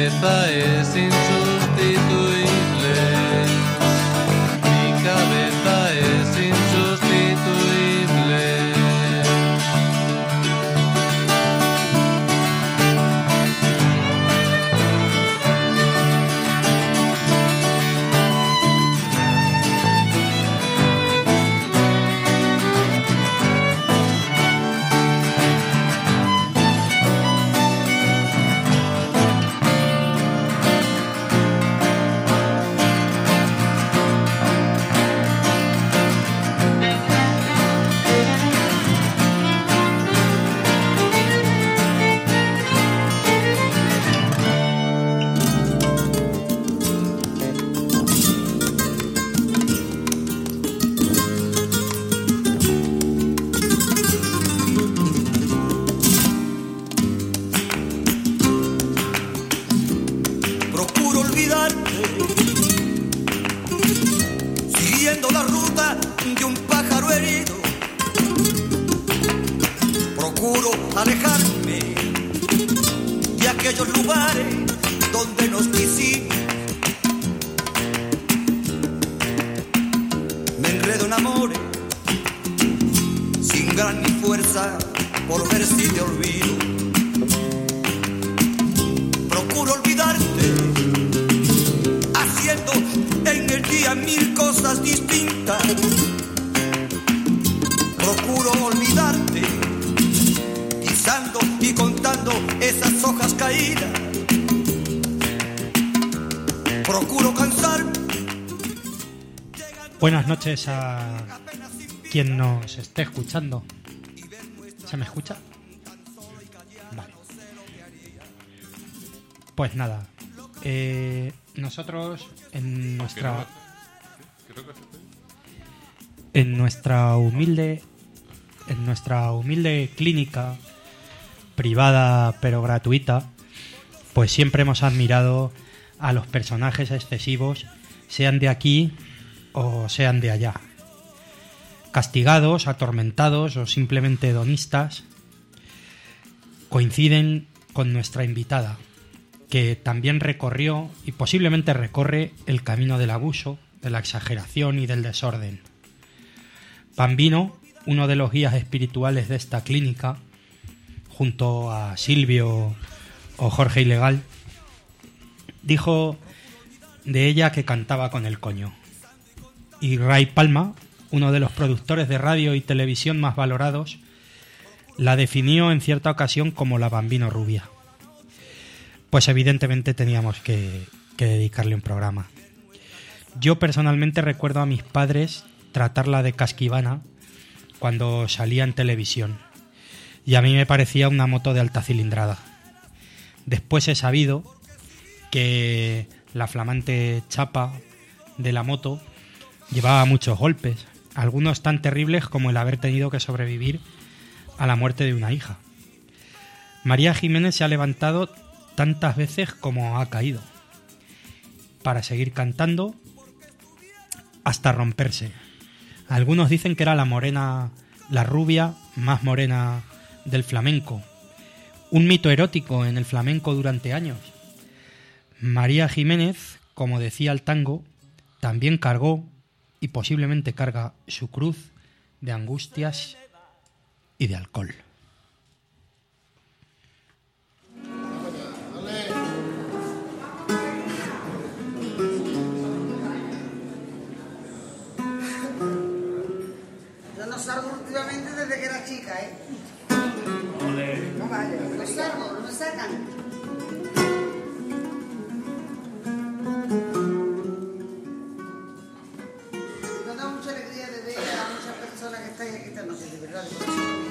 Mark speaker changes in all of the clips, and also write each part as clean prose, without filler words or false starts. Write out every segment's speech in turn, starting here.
Speaker 1: cabeza es insustituible. Mi cabeza es insustituible.
Speaker 2: Buenas noches a quien nos esté escuchando. ¿Se me escucha? Vale. Pues nada, nosotros en nuestra humilde clínica privada pero gratuita, pues siempre hemos admirado a los personajes excesivos, sean de aquí o sean de allá, castigados, atormentados o simplemente hedonistas. Coinciden con nuestra invitada, que también recorrió y posiblemente recorre el camino del abuso, de la exageración y del desorden. Bambino, uno de los guías espirituales de esta clínica, junto a Silvio o Jorge Ilegal, dijo de ella que cantaba con el coño. Y Ray Palma, uno de los productores de radio y televisión más valorados, la definió en cierta ocasión como la Bambino rubia. Pues evidentemente teníamos que dedicarle un programa. Yo personalmente recuerdo a mis padres tratarla de casquivana cuando salía en televisión, y a mí me parecía una moto de alta cilindrada. Después he sabido que la flamante chapa de la moto llevaba muchos golpes, algunos tan terribles como el haber tenido que sobrevivir a la muerte de una hija. María Jiménez se ha levantado tantas veces como ha caído, para seguir cantando hasta romperse. Algunos dicen que era la morena, la rubia más morena del flamenco. Un mito erótico en el flamenco durante años. María Jiménez, como decía el tango, también cargó y posiblemente carga su cruz de angustias y de alcohol.
Speaker 3: Yo no salgo últimamente desde que era chica, ¿eh? No vaya, no salgo, no me sacan. Esta noche, de verdad, de corazón.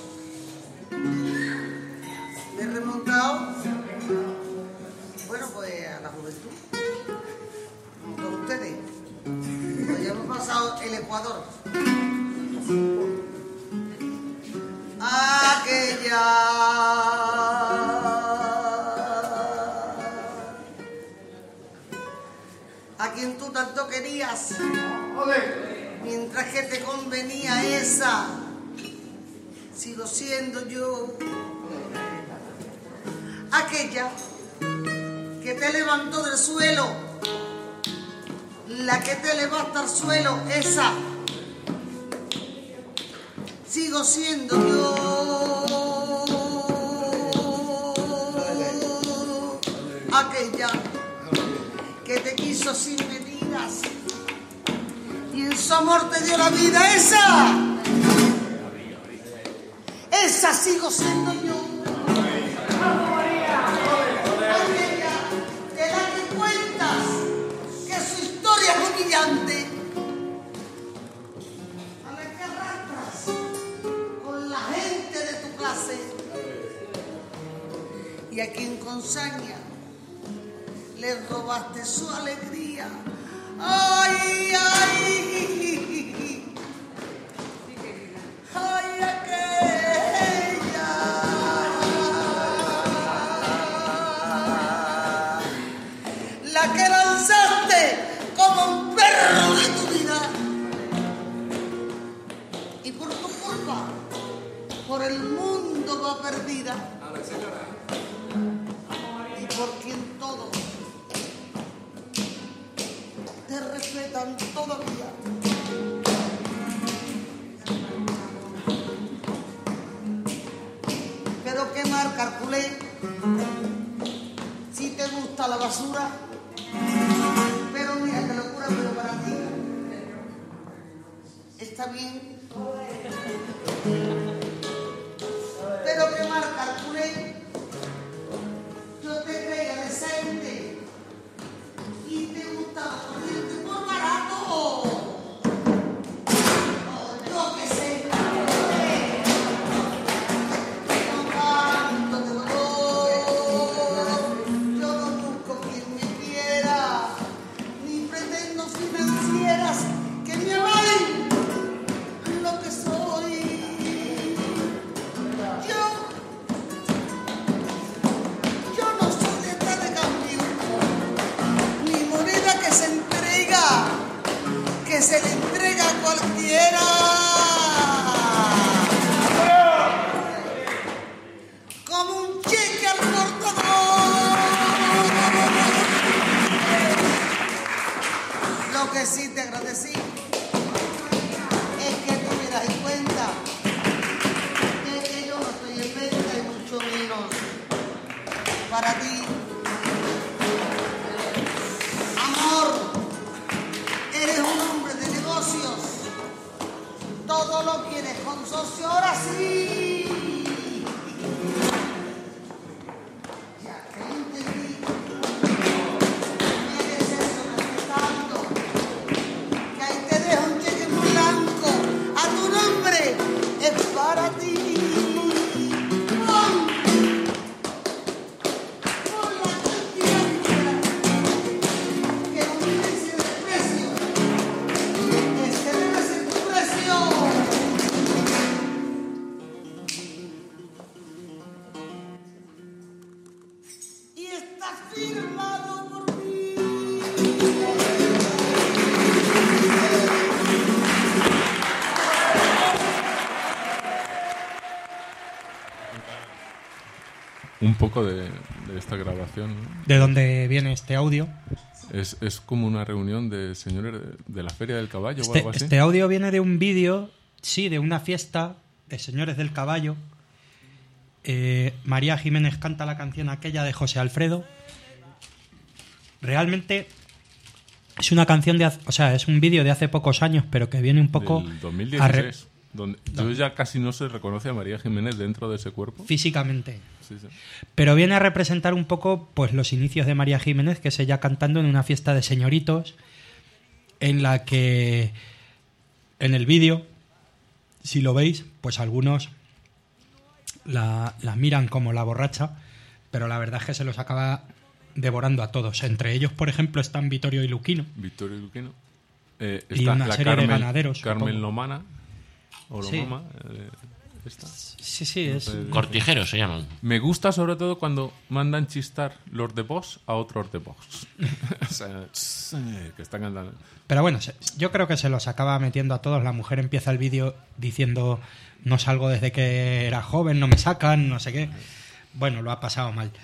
Speaker 3: Me he remontado, bueno, pues a la juventud, con ustedes. Pues ya hemos pasado el Ecuador. Aquella a quien tú tanto querías. Mientras que te convenía esa, sigo siendo yo aquella que te levantó del suelo, la que te levanta al suelo, esa sigo siendo yo, aquella que te quiso sin medidas y en su amor te dio la vida, esa sigo siendo yo. De la que cuentas que su historia es humillante, a la que arrastras con la gente de tu clase y a quien con saña le robaste su alegría. Ay, ay, ay, aquella, la que lanzaste como un perro de tu vida, y por tu culpa por el mundo va perdida, y por quien todos te respetan todavía. Pero qué mal calculé, si te gusta la basura, pero mira qué locura, pero para ti está bien. Pero qué mal calculé, yo te creía decente y te gustaba corriente por barato. Yo que sé, no tanto de dolor. Yo no busco quien me quiera, ni pretendo financieras que me avalen lo que soy. Yo no soy de estar de cambio, ni moneda que se le entrega a cualquiera. Como un cheque al portador. Lo que sí te agradecí es que tuvieras en cuenta que yo no estoy en venta y mucho menos para ti. Amor, eres un hombre de negocios, todo lo quieres con socio, ahora sí. Ya te entendí, mereces eso respetando, que ahí te dejo un cheque en blanco, a tu nombre, es para ti. Por la cantidad que no merece el precio, ese debe ser tu precio. Y está firmado por mí.
Speaker 4: Un poco de esta grabación, ¿no?
Speaker 2: ¿De dónde viene este audio?
Speaker 4: Es como una reunión de señores de la Feria del Caballo o
Speaker 2: Este,
Speaker 4: algo así.
Speaker 2: este audio viene de un vídeo, sí, de una fiesta de señores del caballo. María Jiménez canta la canción aquella de José Alfredo. Realmente es una canción o sea, es un vídeo de hace pocos años, pero que viene un poco
Speaker 4: Del 2016, donde yo ya casi no se reconoce a María Jiménez dentro de ese cuerpo.
Speaker 2: físicamente.
Speaker 4: Sí, sí.
Speaker 2: Pero viene a representar un poco pues los inicios de María Jiménez, que es ella cantando en una fiesta de señoritos, en la que en el vídeo, si lo veis, pues algunos la miran como la borracha, pero la verdad es que se los acaba devorando a todos. Entre ellos, por ejemplo, están Vittorio y Luquino.
Speaker 4: Victorio Luquino.
Speaker 2: Y una serie de ganaderos,
Speaker 4: Carmen
Speaker 2: supongo.
Speaker 4: Lomana. O
Speaker 2: Sí.
Speaker 4: Lomama. Esta.
Speaker 2: Sí, sí, es...
Speaker 5: Cortijeros se llaman.
Speaker 4: Me gusta sobre todo cuando mandan chistar los de Vox a otros de Vox. O sea, que están cantando.
Speaker 2: Pero bueno, yo creo que se los acaba metiendo a todos. La mujer empieza el vídeo diciendo: no salgo desde que era joven, no me sacan, no sé qué. Bueno, lo ha pasado mal.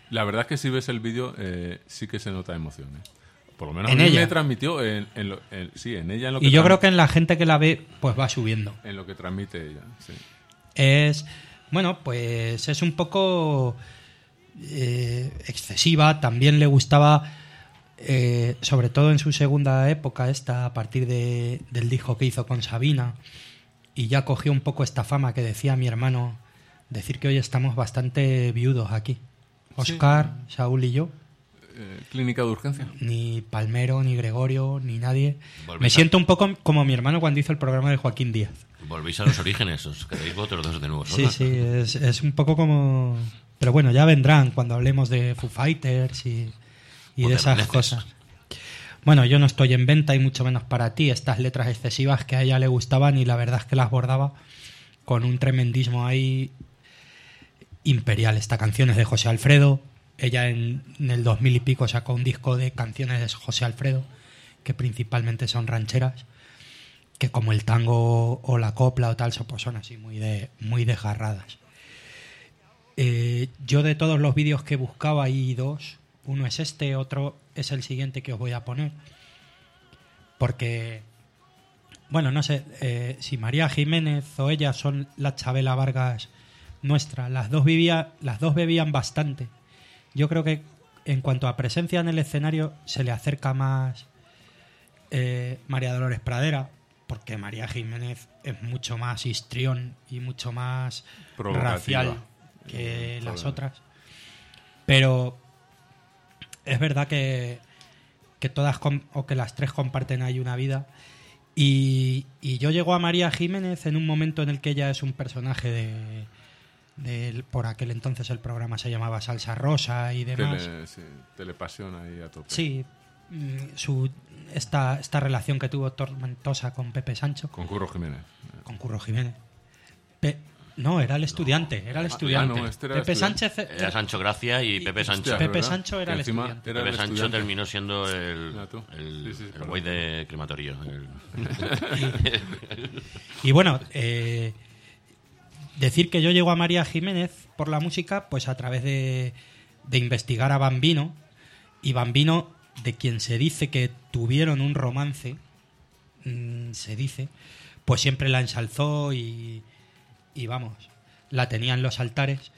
Speaker 4: La verdad es que si ves el vídeo sí que se nota emoción, ¿eh? Por lo menos
Speaker 2: En
Speaker 4: a mí
Speaker 2: ella.
Speaker 4: me transmitió en ella, en lo que
Speaker 2: Y yo creo que en la gente que la ve, pues va subiendo.
Speaker 4: en lo que transmite ella, sí.
Speaker 2: Es, bueno, pues es un poco excesiva. También le gustaba, sobre todo en su segunda época, a partir del disco que hizo con Sabina, y ya cogió un poco esta fama que decía mi hermano, decir que hoy estamos bastante viudos aquí. Oscar, Saúl y yo.
Speaker 4: Clínica de urgencia.
Speaker 2: Ni Palmero, ni Gregorio, ni nadie.
Speaker 5: Volvéis
Speaker 2: Me
Speaker 5: a-
Speaker 2: siento un poco como mi hermano cuando hizo el programa de Joaquín Díaz.
Speaker 5: Volvéis a los orígenes, os quedáis vosotros dos de nuevo
Speaker 2: Sí,
Speaker 5: solos.
Speaker 2: sí, es un poco como... Pero bueno, ya vendrán cuando hablemos de Foo Fighters y de esas
Speaker 5: Moderneces.
Speaker 2: cosas. Bueno, yo no estoy en venta y mucho menos para ti. Estas letras excesivas que a ella le gustaban y la verdad es que las bordaba con un tremendismo ahí imperial. Esta canción es de José Alfredo. Ella en el 2000 y pico sacó un disco de canciones de José Alfredo, que principalmente son rancheras, que como el tango o la copla o tal, pues son así muy desgarradas. Yo de todos los vídeos que buscaba hay dos. Uno es este, otro es el siguiente que os voy a poner. Porque, bueno, no sé si María Jiménez o ella son la Chabela Vargas nuestra. Las dos bebían bastante. Yo creo que en cuanto a presencia en el escenario se le acerca más María Dolores Pradera, porque María Jiménez es mucho más histrión y mucho más
Speaker 4: Provocativa.
Speaker 2: racial que las
Speaker 4: Joder.
Speaker 2: otras. Pero es verdad que todas o que las tres comparten ahí una vida. Y yo llego a María Jiménez en un momento en el que ella es un personaje por aquel entonces el programa se llamaba Salsa Rosa y demás.
Speaker 4: Telepasión ahí a tope.
Speaker 2: Sí, esta relación que tuvo tormentosa con Pepe Sancho,
Speaker 4: Con Curro Jiménez.
Speaker 2: con Curro Jiménez. No, era el estudiante,
Speaker 4: no, este era el
Speaker 2: Pepe
Speaker 4: estudiante.
Speaker 2: Sánchez.
Speaker 5: Era Sancho Gracia y Pepe Sancho.
Speaker 4: Hostia,
Speaker 2: Pepe
Speaker 4: ¿verdad?
Speaker 2: Sancho era
Speaker 4: Que
Speaker 2: el
Speaker 4: encima
Speaker 2: estudiante.
Speaker 4: era
Speaker 5: Pepe
Speaker 4: el
Speaker 5: Sancho
Speaker 4: estudiante.
Speaker 5: terminó siendo
Speaker 4: Mira tú.
Speaker 5: el
Speaker 4: Sí,
Speaker 5: el güey de crematorio.
Speaker 2: Y bueno, decir que yo llego a María Jiménez por la música, pues a través de investigar a Bambino. Y Bambino, de quien se dice que tuvieron un romance, se dice, pues siempre la ensalzó y vamos, la tenía en los altares.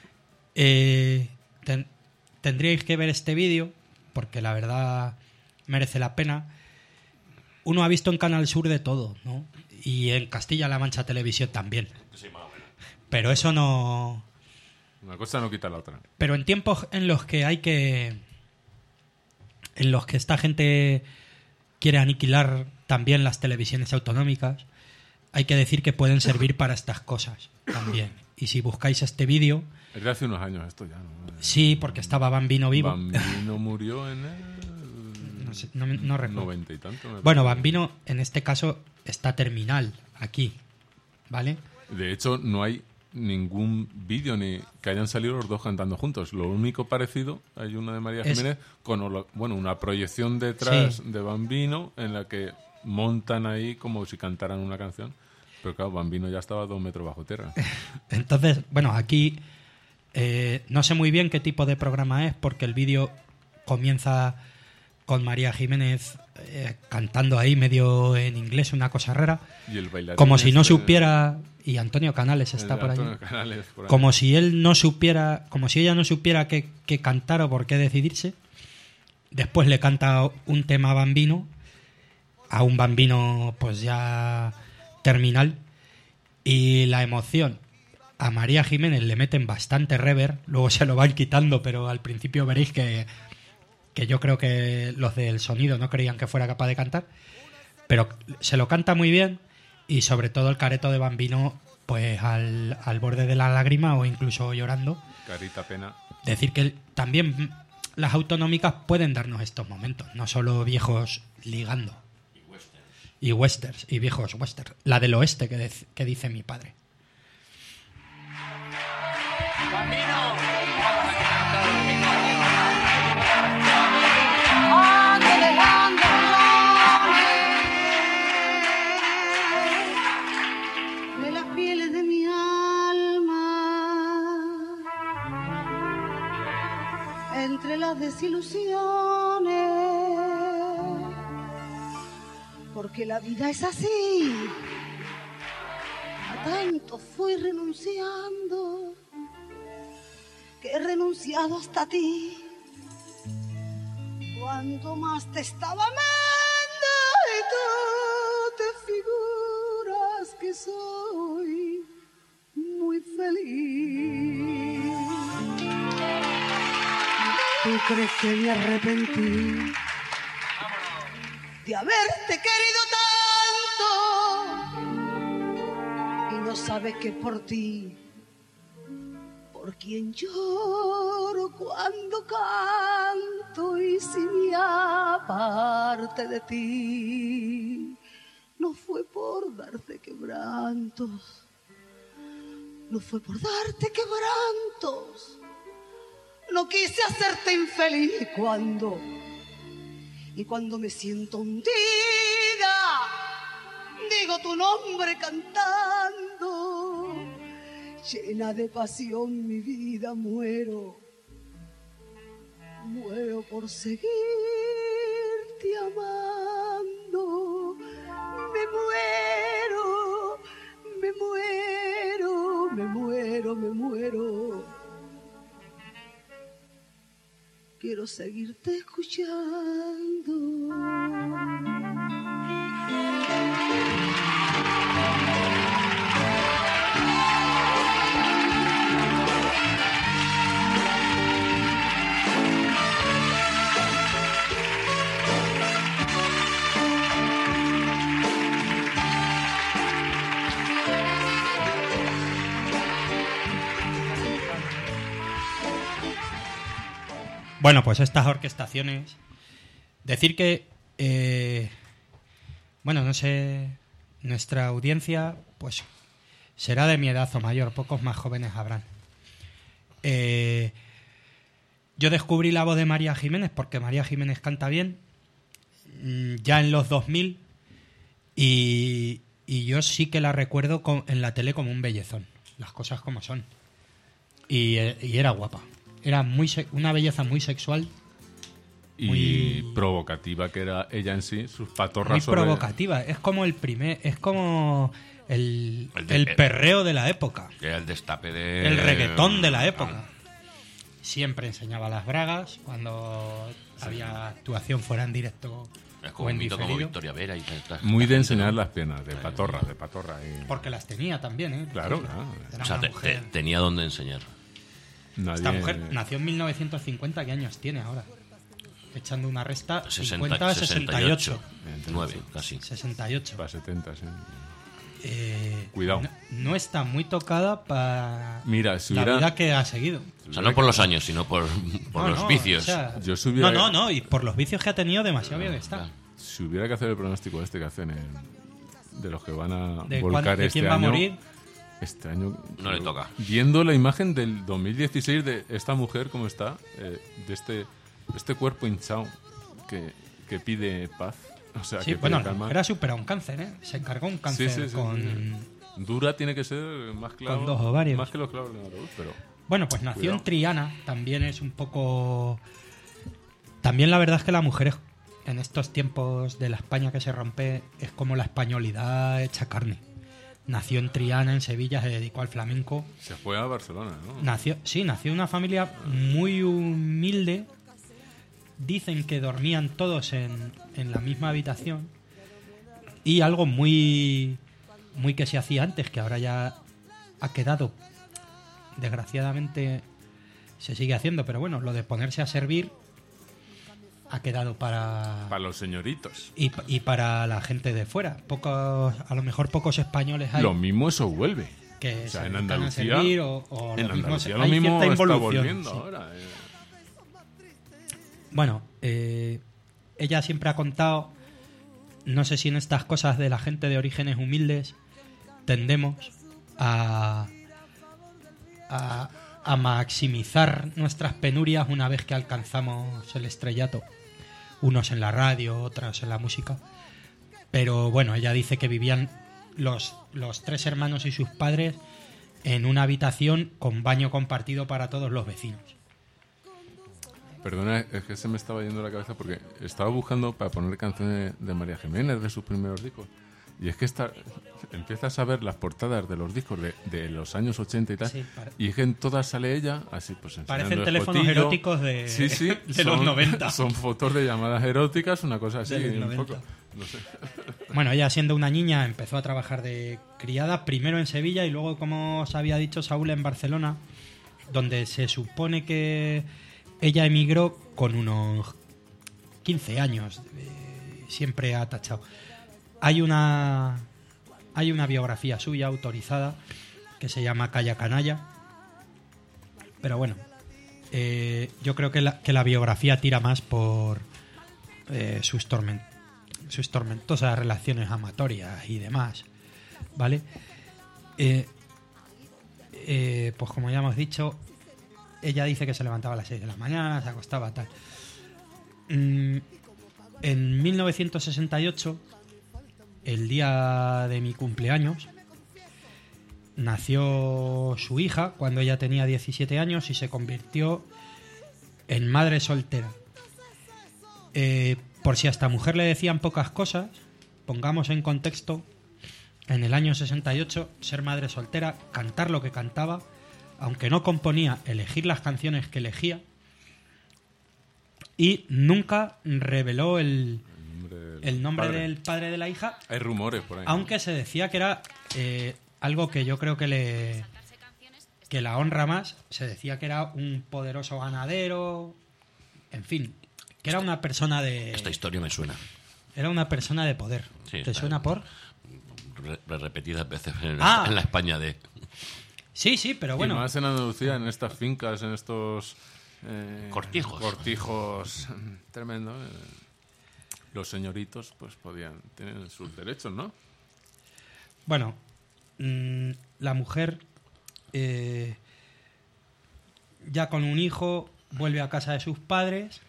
Speaker 2: Tendríais que ver este vídeo, porque la verdad merece la pena. Uno ha visto en Canal Sur de todo, ¿no? Y en Castilla-La Mancha Televisión también. Pero eso no...
Speaker 4: Una cosa no quita la otra.
Speaker 2: Pero en tiempos en los que esta gente quiere aniquilar también las televisiones autonómicas, hay que decir que pueden servir para estas cosas también. Y si buscáis este vídeo,
Speaker 4: Es de hace unos años esto ya, ¿no?
Speaker 2: sí, porque estaba Bambino vivo.
Speaker 4: Bambino murió en el...
Speaker 2: No sé, no recuerdo.
Speaker 4: 90 y tanto. me
Speaker 2: Bueno,
Speaker 4: parece.
Speaker 2: Bambino en este caso está terminal aquí, ¿vale?
Speaker 4: De hecho, no hay ningún vídeo ni que hayan salido los dos cantando juntos. Lo único parecido, hay una de María
Speaker 2: Es-
Speaker 4: Jiménez con una proyección detrás
Speaker 2: Sí.
Speaker 4: de Bambino en la que montan ahí como si cantaran una canción. Pero claro, Bambino ya estaba 2 metros bajo tierra.
Speaker 2: Entonces, bueno, aquí no sé muy bien qué tipo de programa es, porque el vídeo comienza con María Jiménez cantando ahí medio en inglés, una cosa rara,
Speaker 4: Y el bailarín
Speaker 2: como si no
Speaker 4: este,
Speaker 2: supiera, y Antonio Canales
Speaker 4: el
Speaker 2: está
Speaker 4: de
Speaker 2: por allí,
Speaker 4: Antonio Canales, por ahí.
Speaker 2: como si él no supiera, como si ella no supiera qué cantar o por qué decidirse. Después le canta un tema a Bambino, a un Bambino pues ya terminal, y la emoción. A María Jiménez le meten bastante reverb, luego se lo van quitando, pero al principio veréis que yo creo que los del sonido no creían que fuera capaz de cantar, pero se lo canta muy bien, y sobre todo el careto de Bambino pues al borde de la lágrima o incluso llorando.
Speaker 4: Carita pena.
Speaker 2: Decir que también las autonómicas pueden darnos estos momentos, no solo viejos ligando. Y westerns, y viejos westerns. La del oeste que dice mi padre.
Speaker 3: De las pieles de mi alma Porque la vida es así. A tanto fui renunciando que he renunciado hasta ti. Cuanto más te estaba amando y tú te figuras que soy muy feliz. ¿Tú crees que me arrepentí de haberte querido tanto? Y no sabes que por ti, por quien lloro cuando canto y si me aparte de ti, no fue por darte quebrantos, no fue por darte quebrantos, no quise hacerte infeliz y cuando me siento hundida, digo tu nombre cantando, llena de pasión mi vida muero por seguirte amando, me muero, quiero seguirte escuchando.
Speaker 2: Bueno, pues estas orquestaciones... Decir que... bueno, no sé... Nuestra audiencia, pues... será de mi edad o mayor. Pocos más jóvenes habrán. Yo descubrí la voz de María Jiménez porque María Jiménez canta bien. Ya en los 2000. Y yo sí que la recuerdo en la tele como un bellezón. Las cosas como son. Y era guapa. Era una belleza muy sexual.
Speaker 4: Y provocativa que era ella en sí, sus patorras.
Speaker 2: Muy provocativa. Es como el perreo de la época.
Speaker 5: El destape de...
Speaker 2: El reggaetón de la época. Siempre enseñaba las bragas cuando había actuación fuera en directo.
Speaker 5: Es como un mito como Victoria Vera y tal.
Speaker 4: Muy de enseñar las piernas, de patorra.
Speaker 2: Porque las tenía también, ¿eh?
Speaker 4: Claro.
Speaker 5: O sea, tenía donde enseñar.
Speaker 2: Esta mujer nació en 1950, ¿qué años tiene ahora? Echando una resta, 50, 68.
Speaker 5: 9, casi.
Speaker 2: 68.
Speaker 4: Para 70, sí.
Speaker 2: Cuidado. No está muy tocada para
Speaker 4: la
Speaker 2: vida que ha seguido.
Speaker 5: O sea, no por los años, sino por los vicios.
Speaker 2: O sea, no, y por los vicios que ha tenido demasiado bien está.
Speaker 4: Claro. Si hubiera que hacer el pronóstico que hacen de los que van a volcar
Speaker 2: de
Speaker 4: este
Speaker 2: quién
Speaker 4: año...
Speaker 2: va a morir.
Speaker 4: Este año...
Speaker 5: No le toca.
Speaker 4: Viendo la imagen del 2016 de esta mujer, como está, de este cuerpo hinchado que pide paz. O sea,
Speaker 2: sí,
Speaker 4: que pide calma.
Speaker 2: Era superado un cáncer, ¿eh? Se encargó un cáncer con...
Speaker 4: Dura tiene que ser más clavo.
Speaker 2: Con 2 ovarios.
Speaker 4: Más que los clavos de ataúd, pero...
Speaker 2: Bueno, pues nació en Triana. También es un poco... También la verdad es que la mujer en estos tiempos de la España que se rompe es como la españolidad hecha carne. Nació en Triana, en Sevilla, se dedicó al flamenco.
Speaker 4: Se fue a Barcelona, ¿no?
Speaker 2: Nació en una familia muy humilde. Dicen que dormían todos en la misma habitación. Y algo muy que se hacía antes, que ahora ya ha quedado, desgraciadamente se sigue haciendo, pero bueno, lo de ponerse a servir ha quedado para
Speaker 4: los señoritos
Speaker 2: y para la gente de fuera. A lo mejor pocos españoles hay.
Speaker 4: Lo mismo eso vuelve.
Speaker 2: Que
Speaker 4: o sea,
Speaker 2: se
Speaker 4: en
Speaker 2: dedican
Speaker 4: Andalucía,
Speaker 2: a servir o
Speaker 4: en
Speaker 2: lo
Speaker 4: Andalucía
Speaker 2: mismo,
Speaker 4: lo mismo
Speaker 2: hay cierta
Speaker 4: está
Speaker 2: involución,
Speaker 4: volviendo
Speaker 2: sí.
Speaker 4: ahora.
Speaker 2: Bueno, ella siempre ha contado, no sé si en estas cosas de la gente de orígenes humildes tendemos a maximizar nuestras penurias una vez que alcanzamos el estrellato. Unos en la radio, otros en la música. Pero bueno, ella dice que vivían los 3 hermanos y sus padres en una habitación con baño compartido para todos los vecinos.
Speaker 4: Perdona, es que se me estaba yendo la cabeza porque estaba buscando para poner canciones de María Jiménez de sus primeros discos. Y es que empiezas a ver las portadas de los discos de los años 80 y tal,
Speaker 2: Sí,
Speaker 4: y es que en todas sale ella, así pues enseñando
Speaker 2: Parecen
Speaker 4: el
Speaker 2: teléfonos
Speaker 4: fotillo.
Speaker 2: eróticos de,
Speaker 4: Sí,
Speaker 2: de los 90.
Speaker 4: Son fotos de llamadas eróticas, una cosa así,
Speaker 2: De los
Speaker 4: un
Speaker 2: 90.
Speaker 4: poco. No sé.
Speaker 2: Bueno, ella siendo una niña empezó a trabajar de criada, primero en Sevilla y luego, como os había dicho Saúl, en Barcelona, donde se supone que ella emigró con unos 15 años. Siempre ha tachado. Hay una biografía suya autorizada que se llama Calla Canalla. Pero bueno, yo creo que la biografía tira más por sus tormentosas relaciones amatorias y demás, ¿vale? Pues como ya hemos dicho, ella dice que se levantaba a las 6 de la mañana, se acostaba tal. En 1968, el día de mi cumpleaños, nació su hija cuando ella tenía 17 años y se convirtió en madre soltera. Por si a esta mujer le decían pocas cosas, pongamos en contexto, en el año 68, ser madre soltera, cantar lo que cantaba, aunque no componía, elegir las canciones que elegía, y nunca reveló el nombre del padre de la hija.
Speaker 4: Hay rumores por ahí.
Speaker 2: Aunque se decía que era algo que yo creo que la honra más. Se decía que era un poderoso ganadero, en fin, que era una persona de...
Speaker 5: Esta historia me suena.
Speaker 2: Era una persona de poder.
Speaker 5: Sí,
Speaker 2: ¿Te suena por?
Speaker 5: Repetidas veces en la España de...
Speaker 2: Sí, pero bueno.
Speaker 4: Y más en Andalucía, en estas fincas, en estos...
Speaker 5: Cortijos.
Speaker 4: Tremendo. Los señoritos pues tienen sus derechos, ¿no?
Speaker 2: Bueno, la mujer ya con un hijo vuelve a casa de sus padres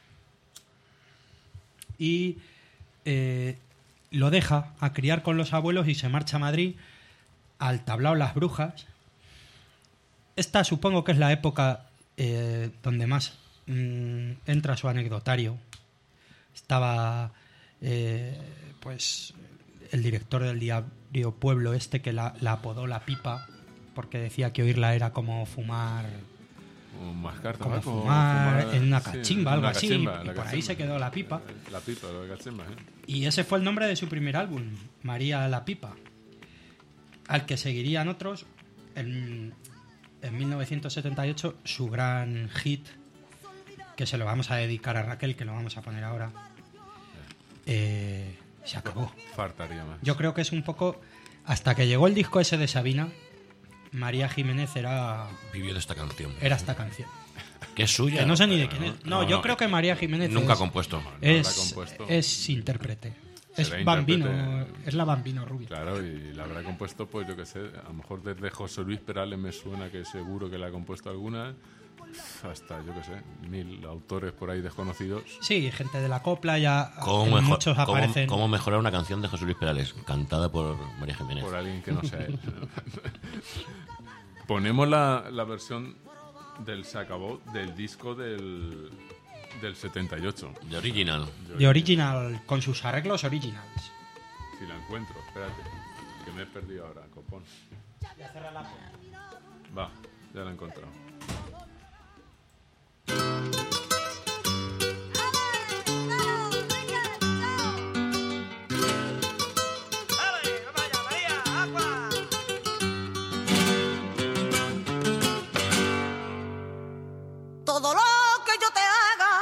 Speaker 2: y lo deja a criar con los abuelos y se marcha a Madrid al tablao Las Brujas. Esta supongo que es la época donde más entra su anecdotario. Estaba pues el director del diario Pueblo que la apodó La Pipa porque decía que oírla era como fumar,
Speaker 4: O mascar
Speaker 2: como
Speaker 4: tabaco,
Speaker 2: fumar en una
Speaker 4: sí,
Speaker 2: cachimba, algo
Speaker 4: una
Speaker 2: así,
Speaker 4: cachimba,
Speaker 2: y
Speaker 4: la
Speaker 2: por ahí
Speaker 4: cachimba.
Speaker 2: se quedó La Pipa.
Speaker 4: La pipa, la cachimba, ¿eh?
Speaker 2: Y ese fue el nombre de su primer álbum, María la Pipa, al que seguirían otros. En 1978 su gran hit, que se lo vamos a dedicar a Raquel, que lo vamos a poner ahora, se acabó.
Speaker 4: Faltaría más.
Speaker 2: Yo creo que es un poco... Hasta que llegó el disco ese de Sabina, María Jiménez era
Speaker 5: Vivió de esta canción.
Speaker 2: esta canción.
Speaker 5: Que es suya.
Speaker 2: Que no sé ni de quién es. No, yo creo que María Jiménez
Speaker 5: Nunca ha
Speaker 2: es,
Speaker 5: compuesto.
Speaker 4: No la ha
Speaker 2: es,
Speaker 4: compuesto.
Speaker 2: es intérprete. Es
Speaker 4: Será
Speaker 2: Bambino,
Speaker 4: intérprete.
Speaker 2: es la Bambino rubia.
Speaker 4: Claro, y la habrá compuesto, pues yo qué sé, a lo mejor desde José Luis Perales me suena que seguro que la ha compuesto alguna, hasta, yo qué sé, 1000 autores por ahí desconocidos.
Speaker 2: Sí, gente de la copla, ya
Speaker 5: ¿Cómo,
Speaker 2: muchos aparecen.
Speaker 5: cómo mejorar una canción de José Luis Perales, cantada por María Jiménez?
Speaker 4: Por alguien que no sea él. Ponemos la versión del Se Acabó del disco del 78.
Speaker 5: De Original.
Speaker 2: De original, con sus arreglos originals.
Speaker 4: Si la encuentro, espérate, que me he perdido ahora, copón. Va, ya la he encontrado.
Speaker 3: Todo lo que yo te haga,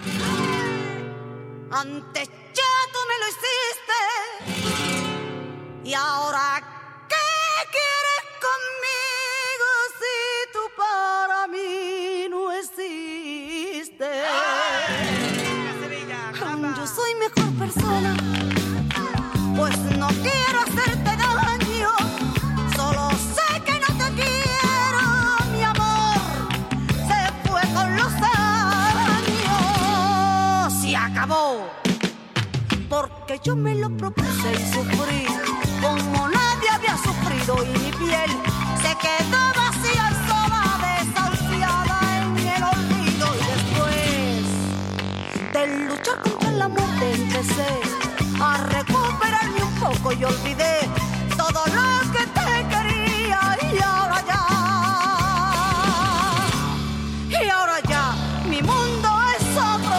Speaker 3: antes ya tú me lo hiciste. Y ahora, ¿qué quieres conmigo si tú para mí no existes? Yo soy mejor persona, pues no quiero hacerte daño. Solo sé que no te quiero, mi amor. Se fue con los años, se acabó. Porque yo me lo propuse y sufrí como nadie había sufrido, y mi piel se quedó vacía y sola, desahuciada en el olvido. Y después empecé a recuperarme un poco y olvidé todo lo que te quería y ahora ya mi mundo es otro.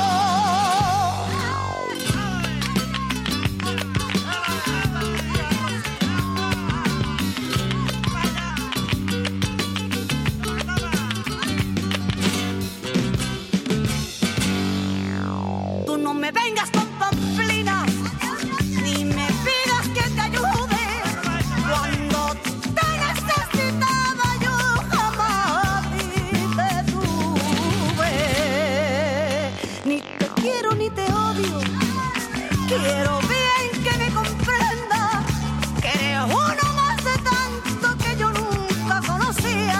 Speaker 3: Tú no me vengas con pamplinas, ni me pidas que te ayude. Cuando te necesitaba yo jamás te tuve. Ni te quiero ni te odio, quiero bien que me comprenda que eres uno más de tanto que yo nunca conocía.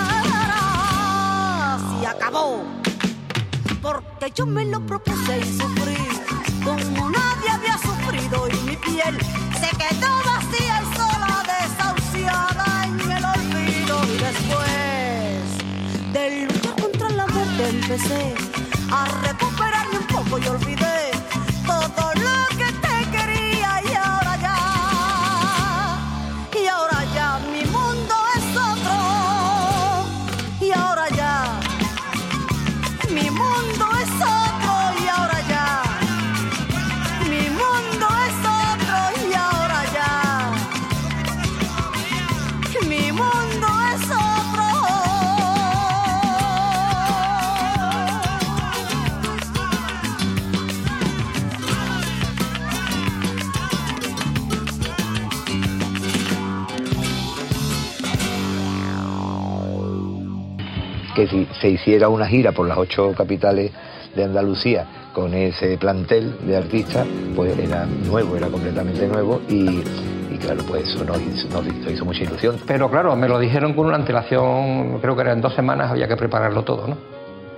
Speaker 3: Se acabó, porque yo me lo propuse y sufrí como nadie había sufrido, y mi piel se quedó vacía y sola, desahuciada en el olvido. Y después de luchar contra la muerte empecé a recuperarme un poco y olvidé todo lo que te quería y ahora ya mi mundo es otro. Y ahora ya mi mundo es otro y ahora ya. Mi mundo es otro y ahora ya. Mi mundo es otro.
Speaker 6: Que si se hiciera una gira por las 8 capitales de Andalucía con ese plantel de artistas, pues era nuevo, era completamente nuevo y claro, pues eso nos hizo mucha ilusión.
Speaker 7: Pero claro, me lo dijeron con una antelación, creo que eran 2 semanas, había que prepararlo todo, ¿no?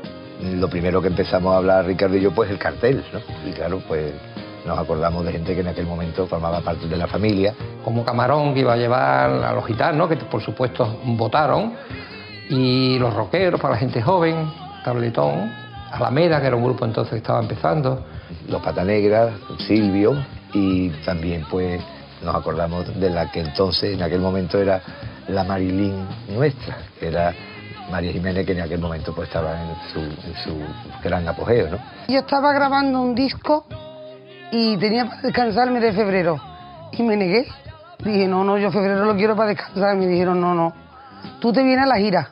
Speaker 6: Lo primero que empezamos a hablar, Ricardo y yo, pues el cartel, ¿no? Y claro, pues nos acordamos de gente que en aquel momento formaba parte de la familia.
Speaker 7: Como Camarón, que iba a llevar a los gitanos, que por supuesto votaron, y los rockeros para la gente joven, Tabletón, Alameda, que era un grupo entonces que estaba empezando.
Speaker 6: Los Pata Negra, Silvio, y también pues nos acordamos de la que entonces, en aquel momento, era la Marilyn nuestra, que era María Jiménez, que en aquel momento pues estaba en su gran apogeo, ¿no?
Speaker 8: Yo estaba grabando un disco y tenía para descansarme de febrero y me negué. Dije, no, yo febrero lo quiero para descansar. Me dijeron, no, tú te vienes a la gira.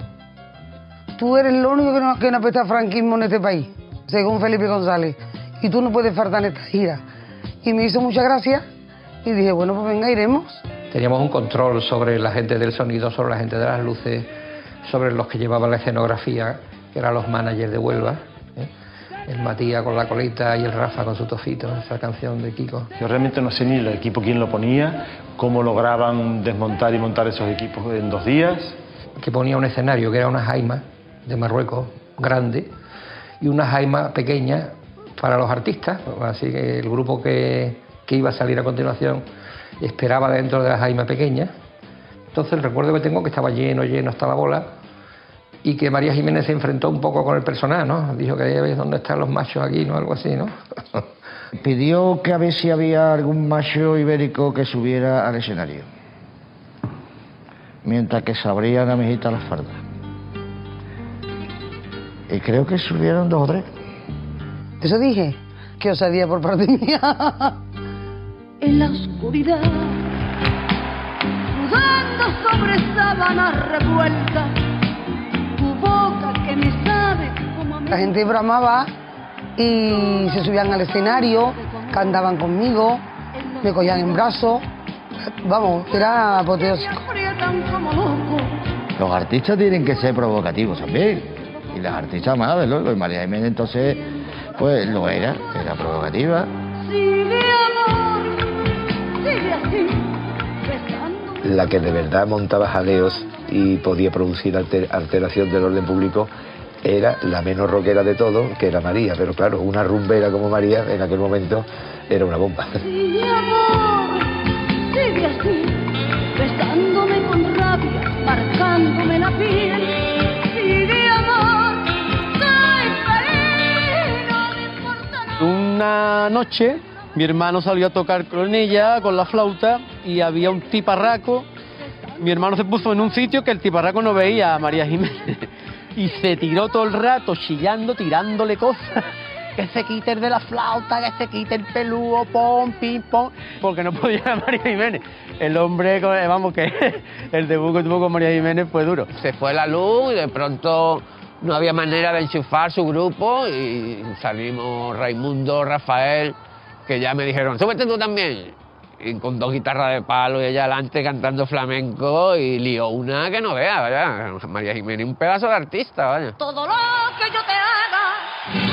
Speaker 8: Tú eres lo único que no apesta franquismo en este país, según Felipe González, y tú no puedes faltar en esta gira. Y me hizo mucha gracia y dije, bueno, pues venga, iremos.
Speaker 7: Teníamos un control sobre la gente del sonido, sobre la gente de las luces, sobre los que llevaban la escenografía, que eran los managers de Huelva, ¿eh? El Matías con la coleta y el Rafa con su tofito, esa canción de Kiko.
Speaker 9: Yo realmente no sé ni el equipo quién lo ponía, cómo lograban desmontar y montar esos equipos en 2 días.
Speaker 7: Que ponía un escenario que era una jaima de Marruecos grande y una jaima pequeña para los artistas, así que el grupo que iba a salir a continuación esperaba dentro de la jaima pequeña. Entonces el recuerdo que tengo que estaba lleno hasta la bola y que María Jiménez se enfrentó un poco con el personal, ¿no? Dijo que ya ves dónde están los machos aquí, ¿no? Algo así, ¿no?
Speaker 10: Pidió que a ver si había algún macho ibérico que subiera al escenario, mientras que se abrían a mijita las faldas. Y creo que subieron 2 o 3.
Speaker 8: Eso dije, qué osadía por parte mía.
Speaker 11: En la oscuridad, sudando sobre sábanas revueltas, tu boca que me sabe como a mí.
Speaker 8: La gente bramaba y se subían al escenario, cantaban conmigo, me cogían en brazos. Vamos, era apoteósico.
Speaker 10: Los artistas tienen que ser provocativos también. Y las artistas más, de luego. Y María Jiménez entonces, pues lo era provocativa.
Speaker 11: Sigue amor, sigue así, besándome.
Speaker 6: La que de verdad montaba jaleos y podía producir alteración del orden público era la menos rockera de todo, que era María. Pero claro, una rumbera como María en aquel momento era una bomba.
Speaker 11: Sigue amor, sigue así, besándome con rabia, marcándome la piel. Sigue amor, soy feliz, no me importa nada.
Speaker 9: Una noche
Speaker 12: Mi hermano salió a tocar con ella, con la flauta, y había un tiparraco. Mi hermano se puso en un sitio que el tiparraco no veía a María Jiménez. Y se tiró todo el rato chillando, tirándole cosas. Que se quite el de la flauta, que se quite el pelúo, pom, pim, pom. Porque no podía ver a María Jiménez. El hombre, vamos, que el debut que tuvo con María Jiménez fue duro.
Speaker 13: Se fue la luz y de pronto no había manera de enchufar su grupo y salimos Raimundo, Rafael, que ya me dijeron, súbete tú también. Y con 2 guitarras de palo y ella adelante cantando flamenco y lió una que no vea, vaya. María Jiménez, un pedazo de artista, vaya.
Speaker 11: Todo lo que yo te haga,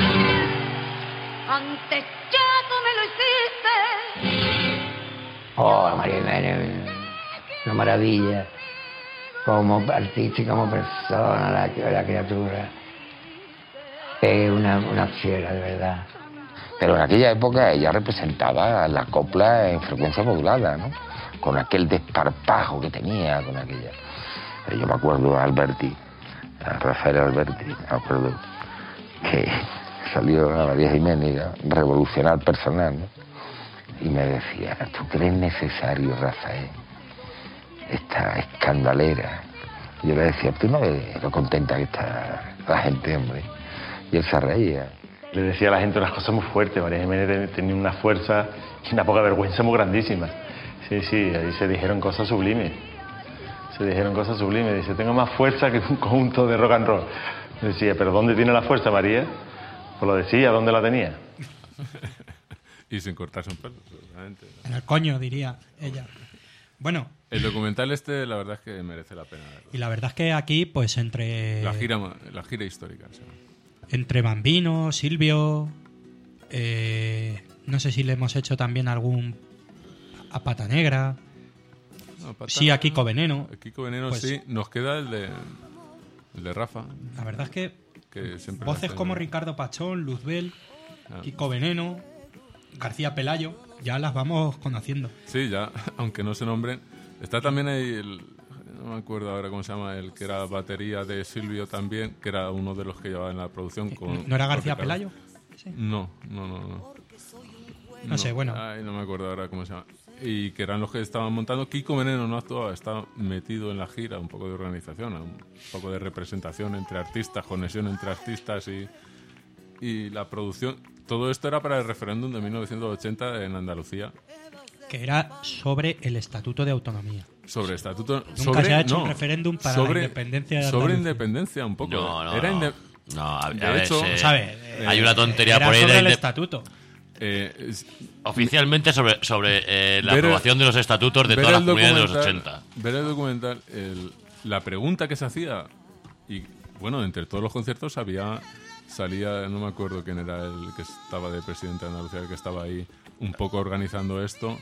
Speaker 11: antes ya tú me lo hiciste.
Speaker 7: Oh, María Jiménez, una maravilla. Como artista y como persona, la criatura. Es una fiera, de verdad.
Speaker 10: Pero en aquella época ella representaba la copla en frecuencia modulada, ¿no? Con aquel desparpajo que tenía, con aquella... Yo me acuerdo a Alberti, a Rafael Alberti, me acuerdo que salió a María Jiménez a revolucionar personal, ¿no? Y me decía, ¿tú crees necesario, Rafael, esta escandalera? Y yo le decía, tú no ves lo contenta que está la gente, hombre. Y él se reía.
Speaker 9: Le decía a la gente unas cosas muy fuertes. María Jiménez tenía una fuerza y una poca vergüenza muy grandísima. Sí, ahí se dijeron cosas sublimes. Dice, tengo más fuerza que un conjunto de rock and roll. Decía, ¿pero dónde tiene la fuerza, María? Pues lo decía, ¿dónde la tenía?
Speaker 4: Y sin cortarse un pelo, seguramente.
Speaker 2: En el coño, diría ella. Bueno.
Speaker 4: El documental la verdad es que merece la pena verlo.
Speaker 2: Y la verdad es que aquí, pues entre...
Speaker 4: La gira histórica, ¿sí?
Speaker 2: Entre Bambino, Silvio... no sé si le hemos hecho también algún... A Pata Negra... Sí, a Kiko Veneno.
Speaker 4: Kiko Veneno, pues, sí. Nos queda el de Rafa.
Speaker 2: La verdad es que
Speaker 4: siempre
Speaker 2: voces como Ricardo Pachón, Luzbel, Kiko Veneno, García Pelayo, ya las vamos conociendo.
Speaker 4: Sí, ya, aunque no se nombren. Está también ahí no me acuerdo ahora cómo se llama, el que era batería de Silvio también, que era uno de los que llevaba en la producción.
Speaker 2: ¿No era García Pelayo?
Speaker 4: ¿Sí? No.
Speaker 2: No sé, bueno.
Speaker 4: Ay, no me acuerdo ahora cómo se llama. Y que eran los que estaban montando. Kiko Veneno no actuaba, estaba metido en la gira, un poco de organización, un poco de representación entre artistas, conexión entre artistas y la producción. Todo esto era para el referéndum de 1980 en Andalucía.
Speaker 2: Que era sobre el Estatuto de Autonomía.
Speaker 4: Sobre estatuto.
Speaker 2: Nunca se ha hecho un referéndum para la independencia de Andalucía.
Speaker 4: Sobre independencia, un poco.
Speaker 5: No,
Speaker 4: de hecho,
Speaker 5: hay una tontería
Speaker 2: por
Speaker 5: ahí
Speaker 2: sobre el estatuto.
Speaker 5: Oficialmente sobre la aprobación de los estatutos de todas las comunidades de los 80.
Speaker 4: Ver el documental, la pregunta que se hacía, y bueno, entre todos los conciertos salía, no me acuerdo quién era el que estaba de presidente de Andalucía, el que estaba ahí un poco organizando esto.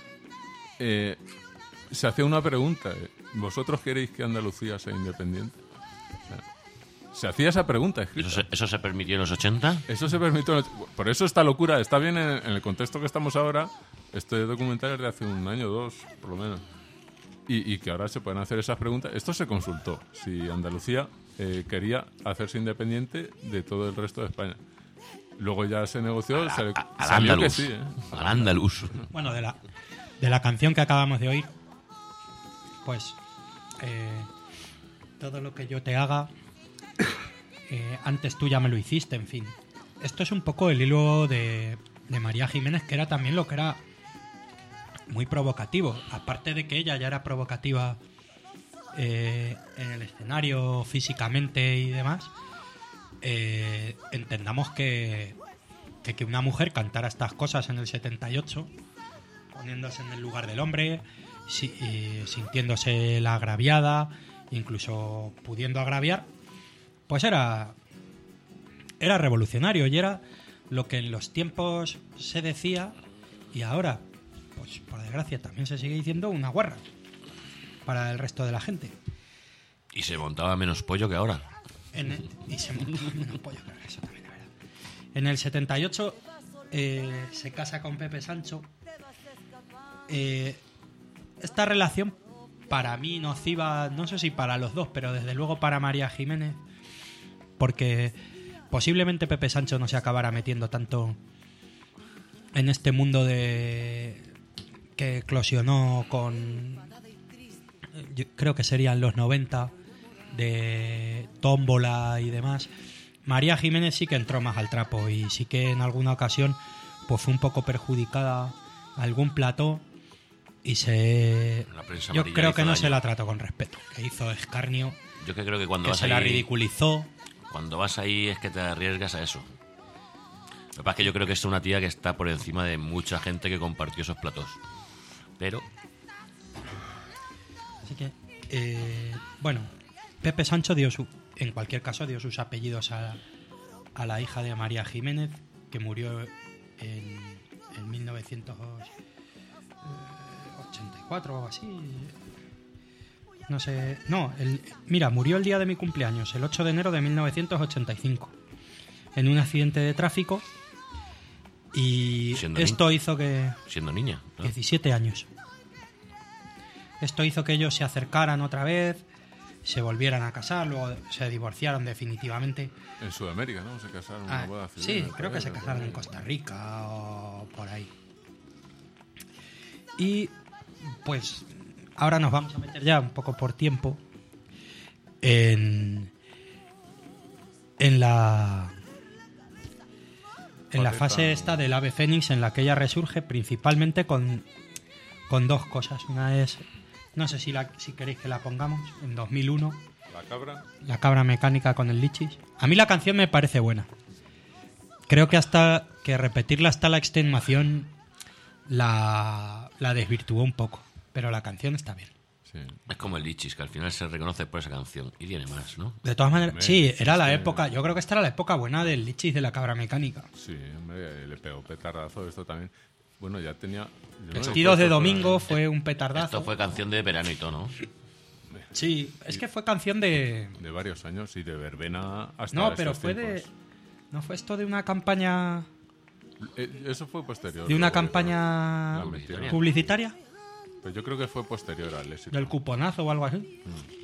Speaker 4: Se hacía una pregunta: ¿vosotros queréis que Andalucía sea independiente? Se hacía esa pregunta escrita.
Speaker 5: ¿Eso se permitió en los 80?
Speaker 4: Eso se permitió. Por eso esta locura está bien en el contexto que estamos ahora. Este documental es de hace un año o 2, por lo menos. Y que ahora se pueden hacer esas preguntas. Esto se consultó. Si Andalucía quería hacerse independiente de todo el resto de España. Luego ya se negoció. Salió que sí.
Speaker 5: Al andaluz.
Speaker 2: Bueno, de la canción que acabamos de oír, pues todo lo que yo te haga... antes tú ya me lo hiciste, en fin. Esto es un poco el hilo de María Jiménez, que era también lo que era muy provocativo. Aparte de que ella ya era provocativa en el escenario, físicamente y demás, entendamos que una mujer cantara estas cosas en el 78, poniéndose en el lugar del hombre, sintiéndose la agraviada, incluso pudiendo agraviar, pues era revolucionario y era lo que en los tiempos se decía y ahora, pues por desgracia también se sigue diciendo, una guarra para el resto de la gente.
Speaker 5: Y se montaba menos pollo que ahora.
Speaker 2: Y se montaba menos pollo que ahora, eso también es verdad. En el 78 se casa con Pepe Sancho. Esta relación, para mí nociva, no sé si para los dos, pero desde luego para María Jiménez, porque posiblemente Pepe Sancho no se acabara metiendo tanto en este mundo que eclosionó con, yo creo que serían los 90, de tómbola y demás, María Jiménez sí que entró más al trapo y sí que en alguna ocasión pues fue un poco perjudicada algún plató y yo creo que no se la trató con respeto, que hizo escarnio,
Speaker 5: yo creo que cuando
Speaker 2: que
Speaker 5: vas
Speaker 2: se
Speaker 5: ahí,
Speaker 2: la ridiculizó.
Speaker 5: Cuando vas ahí es que te arriesgas a eso. Lo que pasa es que yo creo que es una tía que está por encima de mucha gente que compartió esos platós. Pero...
Speaker 2: Así que, bueno, Pepe Sancho en cualquier caso dio sus apellidos a la hija de María Jiménez, que murió en 1984 o así. No sé, mira, murió el día de mi cumpleaños, el 8 de enero de 1985, en un accidente de tráfico. Y esto hizo que...
Speaker 5: Siendo niña, ¿no?
Speaker 2: 17 años. Esto hizo que ellos se acercaran otra vez, se volvieran a casar, luego se divorciaron definitivamente.
Speaker 4: En Sudamérica, ¿no? Se casaron una boda civil.
Speaker 2: Sí, creo que se casaron en Costa Rica o por ahí. Y pues ahora nos vamos a meter ya un poco por tiempo en la fase esta del ave fénix, en la que ella resurge principalmente con dos cosas. Una es, no sé si queréis que la pongamos, en 2001. La cabra mecánica con el Lichis. A mí la canción me parece buena. Creo que hasta que repetirla hasta la extenuación la desvirtuó un poco, pero la canción está bien.
Speaker 5: Sí. Es como el Lichis, que al final se reconoce por esa canción y tiene más, ¿no?
Speaker 2: De todas maneras, sí, era la época, yo creo que esta era la época buena del Lichis de la cabra mecánica.
Speaker 4: Sí, hombre, le pegó petardazo esto también. Bueno, ya tenía...
Speaker 2: Vestidos de domingo fue un petardazo.
Speaker 5: Esto fue canción de verano y todo, ¿no?
Speaker 2: Sí, es que fue canción de
Speaker 4: varios años y de verbena hasta...
Speaker 2: No, pero fue tiempos. ¿No fue esto de una campaña...
Speaker 4: Eso fue posterior.
Speaker 2: ¿De una campaña publicitaria?
Speaker 4: Pues yo creo que fue posterior al éxito.
Speaker 2: ¿Del cuponazo o algo así?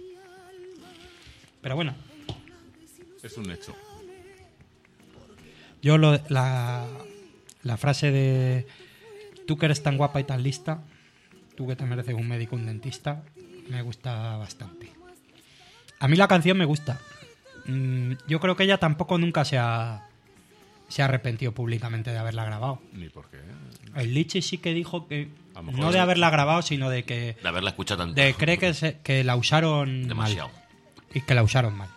Speaker 2: Pero bueno.
Speaker 4: Es un hecho.
Speaker 2: Yo la frase de tú que eres tan guapa y tan lista, tú que te mereces un médico, un dentista, me gusta bastante. A mí la canción me gusta. Yo creo que ella tampoco nunca se ha arrepentido públicamente de haberla grabado.
Speaker 4: ¿Ni por qué?
Speaker 2: El Lichis sí que dijo que no de haberla grabado, sino de que...
Speaker 5: De haberla escuchado tanto.
Speaker 2: De cree que la usaron
Speaker 5: demasiado
Speaker 2: mal. Y que la usaron mal.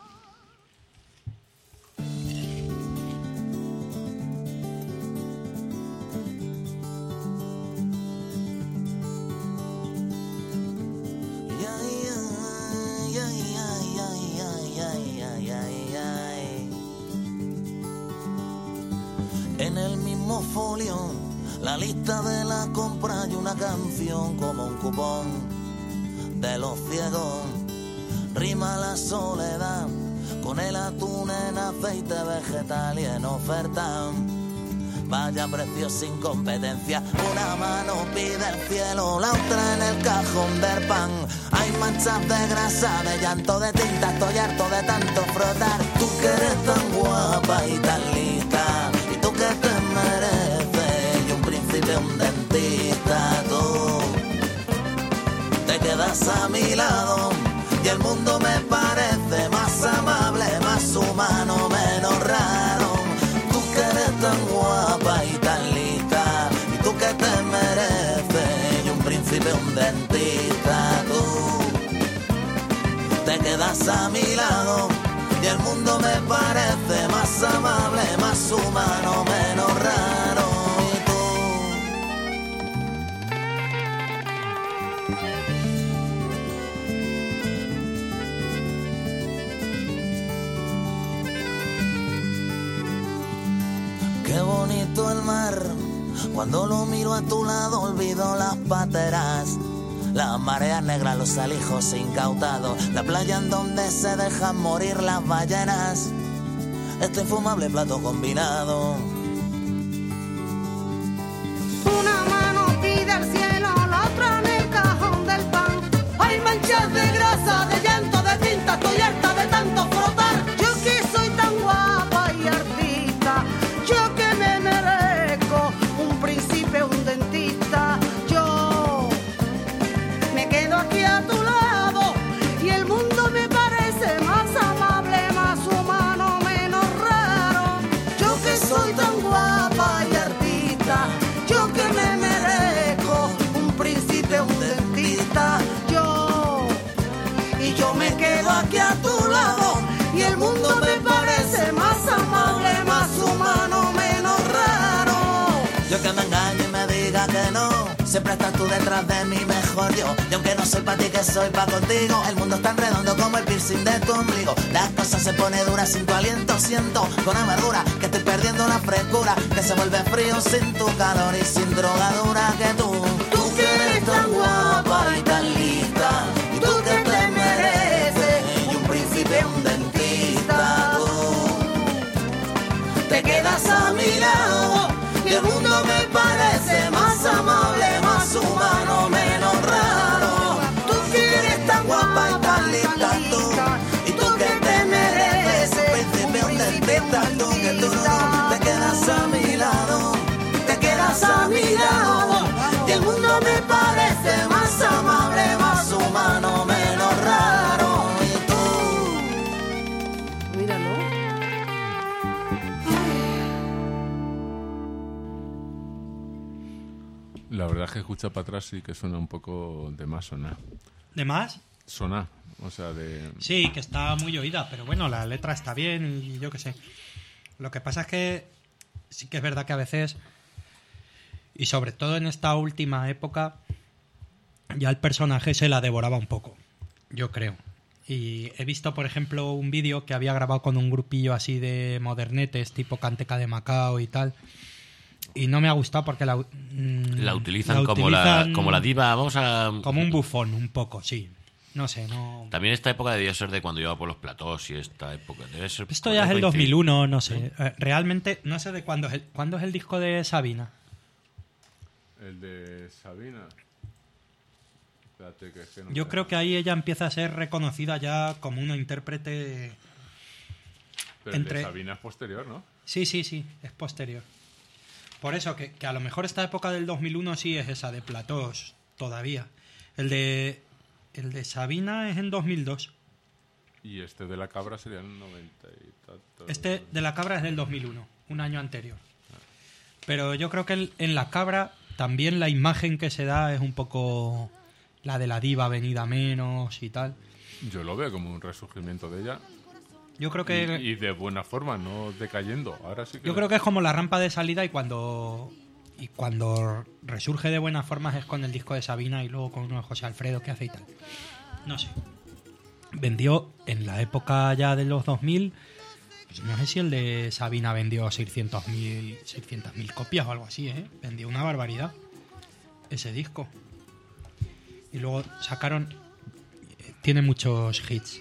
Speaker 14: En el mismo folio, la lista de la compra y una canción como un cupón de los ciegos. Rima la soledad con el atún en aceite vegetal y en oferta. Vaya precio sin competencia, una mano pide el cielo, la otra en el cajón del pan. Hay manchas de grasa, de llanto, de tinta, estoy harto de tanto frotar. Tú que eres tan guapa y tan lista, y tú que te mereces, y un príncipe, un dentista, tú te quedas a mi lado, y el mundo me parece más amable, más humano, menos raro. Tú que eres tan guapa y tan lista, y tú que te mereces, y un príncipe, un dentista, tú te quedas a mi lado, y el mundo me parece más amable, más humano, menos raro. Qué bonito el mar, cuando lo miro a tu lado olvido las pateras, las mareas negras, los alijos incautados, la playa en donde se dejan morir las ballenas, este infumable plato combinado.
Speaker 3: Una mano pide al cielo, la otra en el cajón del pan. Hay manchas de grasa, de llanto, de tinta, estoy harta de tanto frotar. Yo que soy tan guapa y artista, yo que me merezco un
Speaker 14: me diga que no. Siempre estás tú detrás de mi mejor yo. Y aunque no soy pa' ti que soy pa' contigo, el mundo es tan redondo como el piercing de tu ombligo. Las cosas se pone duras sin tu aliento, siento con amargura que estoy perdiendo la frescura, que se vuelve frío sin tu calor y sin drogadura que tú. Tú que eres tan guapa y tan lista, y tú que te mereces, y un príncipe, un dentista, tú te quedas a mi lado, y el mundo me parece más amable, más humano, menos raro. Tú que eres tan guapa y tan lista, tú, y tú que te mereces, un príncipe, un dentista, tú que tú te quedas a mi lado, te quedas a mi lado, y el mundo me parece más amable, más humano, menos raro. Y tú,
Speaker 8: Míralo.
Speaker 4: La verdad es que escucha para atrás y que suena un poco de más sonar.
Speaker 2: ¿De más?
Speaker 4: Sonar, o sea, de...
Speaker 2: Sí, que está muy oída, pero bueno, la letra está bien y yo qué sé. Lo que pasa es que sí que es verdad que a veces, y sobre todo en esta última época, ya el personaje se la devoraba un poco, yo creo. Y he visto, por ejemplo, un vídeo que había grabado con un grupillo así de modernetes, tipo Canteca de Macao y tal. Y no me ha gustado porque la
Speaker 5: utilizan como la diva, vamos a...
Speaker 2: Como un bufón, un poco, sí. No sé, no...
Speaker 5: También esta época debía ser de cuando iba por los platós y esta época. Debe ser...
Speaker 2: Esto ya es el 2001, no sé. Realmente, no sé de cuándo es el disco de Sabina.
Speaker 4: El de Sabina. Espérate, que es que no
Speaker 2: Yo
Speaker 4: sé.
Speaker 2: creo que ahí ella empieza a ser reconocida ya como una intérprete...
Speaker 4: Pero el de Sabina es posterior, ¿no?
Speaker 2: Sí, es posterior. Por eso, que a lo mejor esta época del 2001 sí es esa, de platós, todavía. El de Sabina es en 2002.
Speaker 4: Y este de la cabra sería en 90 y tanto.
Speaker 2: Este de la cabra es del 2001, un año anterior. Pero yo creo que en la cabra también la imagen que se da es un poco la de la diva venida menos y tal.
Speaker 4: Yo lo veo como un resurgimiento de ella.
Speaker 2: Yo creo que...
Speaker 4: Y de buena forma, no decayendo. Ahora sí que...
Speaker 2: Yo creo que es como la rampa de salida y cuando resurge de buenas formas es con el disco de Sabina y luego con uno de José Alfredo que hace y tal. No sé. Vendió en la época ya de los 2000, pues no sé si el de Sabina vendió 600.000 copias o algo así, ¿eh? Vendió una barbaridad ese disco. Y luego sacaron... Tiene muchos hits.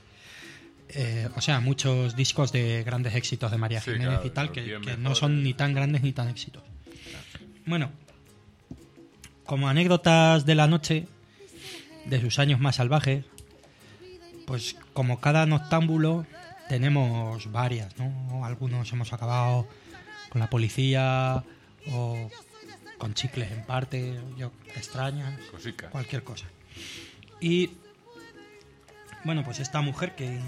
Speaker 2: O sea, muchos discos de grandes éxitos de María Jiménez, claro, y tal, que no son ni tan grandes ni tan éxitos. Bueno, como anécdotas de la noche, de sus años más salvajes, pues como cada noctámbulo tenemos varias, ¿no? Algunos hemos acabado con la policía o con chicles en parte, extrañas,
Speaker 4: Cosica.
Speaker 2: Cualquier cosa. Y bueno, pues esta mujer que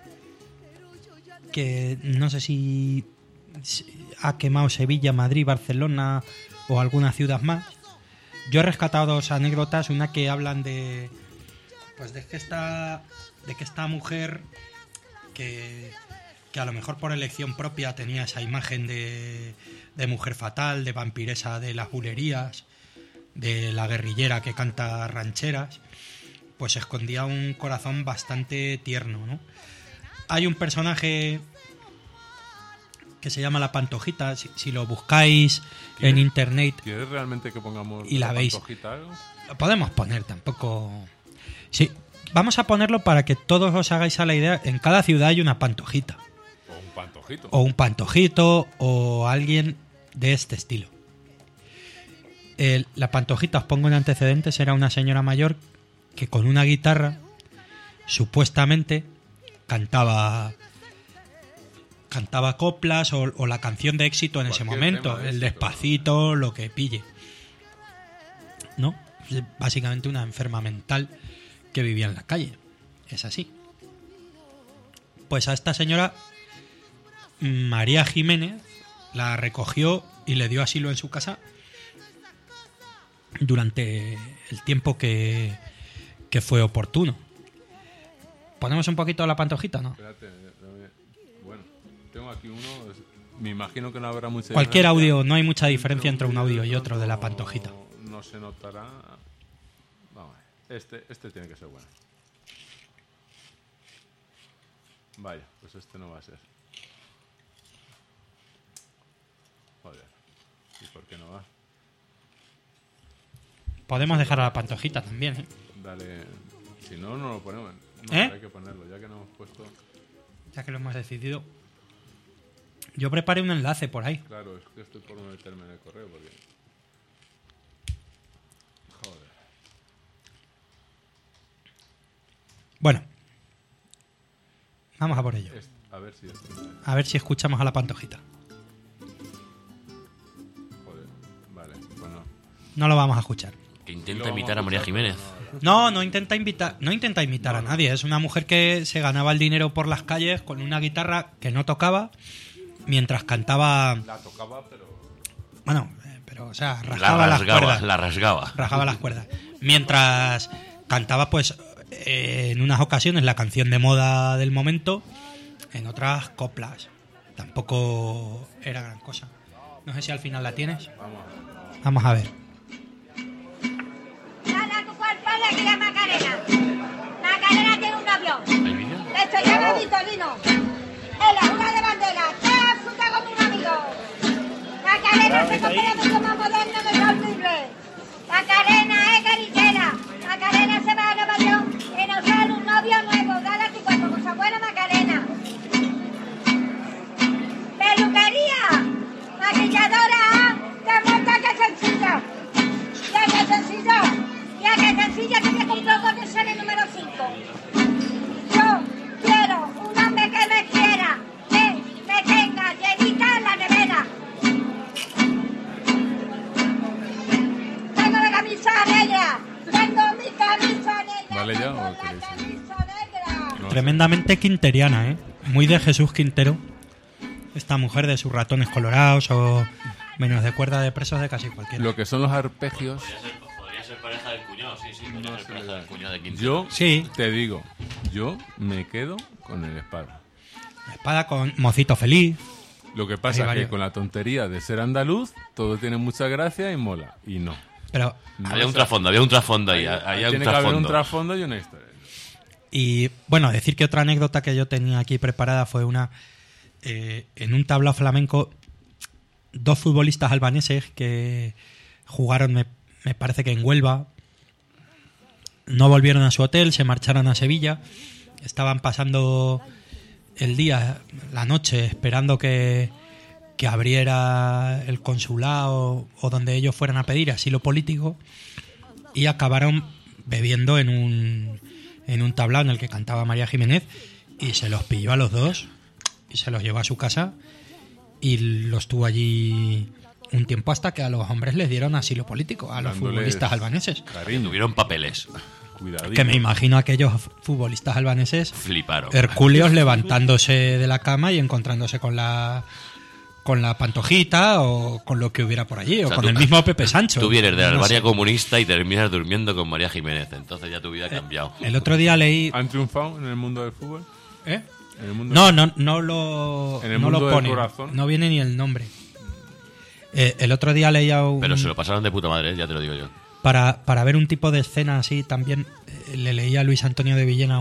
Speaker 2: no sé si ha quemado Sevilla, Madrid, Barcelona o alguna ciudad más. Yo he rescatado dos anécdotas, una que hablan de que esta mujer que a lo mejor por elección propia tenía esa imagen de mujer fatal, de vampiresa de las bulerías, de la guerrillera que canta rancheras, pues escondía un corazón bastante tierno, ¿no? Hay un personaje que se llama La Pantojita, si lo buscáis en internet.
Speaker 4: ¿Quieres realmente que pongamos
Speaker 2: y la veis?
Speaker 4: Pantojita?
Speaker 2: Lo podemos poner, tampoco... Sí, vamos a ponerlo para que todos os hagáis a la idea. En cada ciudad hay una pantojita.
Speaker 4: O un pantojito.
Speaker 2: O un pantojito, o alguien de este estilo. La Pantojita, os pongo en antecedentes, era una señora mayor que con una guitarra supuestamente cantaba coplas o la canción de éxito en ese momento, el Despacito, lo que pille, ¿no? Básicamente una enferma mental que vivía en la calle, es así. Pues a esta señora María Jiménez la recogió y le dio asilo en su casa durante el tiempo que fue oportuno. ¿Ponemos un poquito la Pantojita, no?
Speaker 4: Espérate, bueno, tengo aquí uno Me imagino que no habrá mucha
Speaker 2: Cualquier
Speaker 4: diferencia.
Speaker 2: audio, no hay mucha diferencia entre un audio y otro de la Pantojita.
Speaker 4: No se notará. Vamos, este tiene que ser bueno. Vaya, pues este no va a ser. Joder. ¿Y por qué no va?
Speaker 2: Podemos dejar a la Pantojita también, ¿eh?
Speaker 4: Dale. Si no, no lo ponemos. No,
Speaker 2: ¿Eh?
Speaker 4: hay que ponerlo, ya que no hemos puesto.
Speaker 2: Ya que lo hemos decidido. Yo preparé un enlace por ahí.
Speaker 4: Claro, es que estoy por meterme en el correo porque. Joder.
Speaker 2: Bueno. Vamos a por ello.
Speaker 4: A ver si esto.
Speaker 2: A ver si escuchamos a la Pantojita.
Speaker 4: Joder. Vale, pues no.
Speaker 2: No lo vamos a escuchar.
Speaker 5: Que intenta imitar a María Jiménez.
Speaker 2: No intenta imitar a nadie. Es una mujer que se ganaba el dinero por las calles con una guitarra que no tocaba mientras cantaba.
Speaker 4: La tocaba, pero.
Speaker 2: Bueno, pero o sea, rasgaba las cuerdas.
Speaker 5: La rasgaba.
Speaker 2: Rasgaba las cuerdas. Mientras cantaba, pues, en unas ocasiones la canción de moda del momento, en otras coplas. Tampoco era gran cosa. No sé si al final la tienes. Vamos a ver.
Speaker 15: Dale a tu cuerpo de aquí a Macarena. Macarena tiene un novio. De se llama Vitolino. Él es una de bandera. Te asusta como un amigo. Macarena se compra mucho más moderno que los libres. Macarena es carichera. Macarena se va a Nueva York y nos sale un novio nuevo. Dale a tu cuerpo con su abuela Macarena. Peluquería. Maquilladora. Te monta que sencilla. Ya que sencilla. Ya que sencilla que me compró con el sale número 5. Yo quiero un hombre que me quiera, que me tenga llenita en la nevera. Tengo la camisa negra, tengo mi camisa negra.
Speaker 4: ¿Vale ya o queréis seguir? No,
Speaker 2: Tremendamente quinteriana, ¿eh? Muy de Jesús Quintero. Esta mujer de sus ratones colorados o menos de cuerda de presos de casi cualquiera.
Speaker 4: Lo que son los arpegios.
Speaker 5: Podría ser pareja del cuñado, sí, podría ser pareja del cuñado de Quintero.
Speaker 4: Yo
Speaker 2: Sí.
Speaker 4: te digo, yo me quedo con el espada.
Speaker 2: La espada con mocito feliz.
Speaker 4: Lo que
Speaker 2: Hay
Speaker 4: pasa es que
Speaker 2: varios.
Speaker 4: con la tontería de ser andaluz, todo tiene mucha gracia y mola. Y no.
Speaker 2: Pero
Speaker 5: Había un trasfondo ahí. Había un
Speaker 4: Tiene que haber un
Speaker 5: trasfondo.
Speaker 4: trasfondo y una historia.
Speaker 2: Y bueno, decir que otra anécdota que yo tenía aquí preparada fue una en un tablao flamenco, dos futbolistas albaneses que jugaron, me parece que en Huelva, no volvieron a su hotel, se marcharon a Sevilla, estaban pasando el día, la noche, esperando que abriera el consulado o donde ellos fueran a pedir asilo político, y acabaron bebiendo en un tablao en el que cantaba María Jiménez, y se los pilló a los dos y se los llevó a su casa y los tuvo allí un tiempo hasta que a los hombres les dieron asilo político, a los
Speaker 4: Dándoles
Speaker 2: futbolistas albaneses.
Speaker 5: Tuvieron papeles.
Speaker 4: Cuidadito.
Speaker 2: Que me imagino a aquellos futbolistas albaneses
Speaker 5: Fliparon.
Speaker 2: hercúleos levantándose de la cama y encontrándose con la Pantojita o con lo que hubiera por allí, o
Speaker 5: sea,
Speaker 2: con
Speaker 5: tú-
Speaker 2: el mismo Pepe Sancho.
Speaker 5: Tú vienes de la
Speaker 2: No
Speaker 5: Albania
Speaker 2: sé.
Speaker 5: comunista y terminas durmiendo con María Jiménez. Entonces ya tu vida ha cambiado.
Speaker 2: El otro día leí...
Speaker 4: ¿Han triunfado en el mundo del fútbol?
Speaker 2: ¿Eh?
Speaker 4: En el mundo
Speaker 2: No lo,
Speaker 4: En el
Speaker 2: no
Speaker 4: mundo
Speaker 2: lo
Speaker 4: del
Speaker 2: pone,
Speaker 4: corazón.
Speaker 2: no viene ni el nombre. El otro día leía
Speaker 5: Pero se lo pasaron de puta madre, ya te lo digo yo.
Speaker 2: para ver un tipo de escena así también, le leía a Luis Antonio de Villena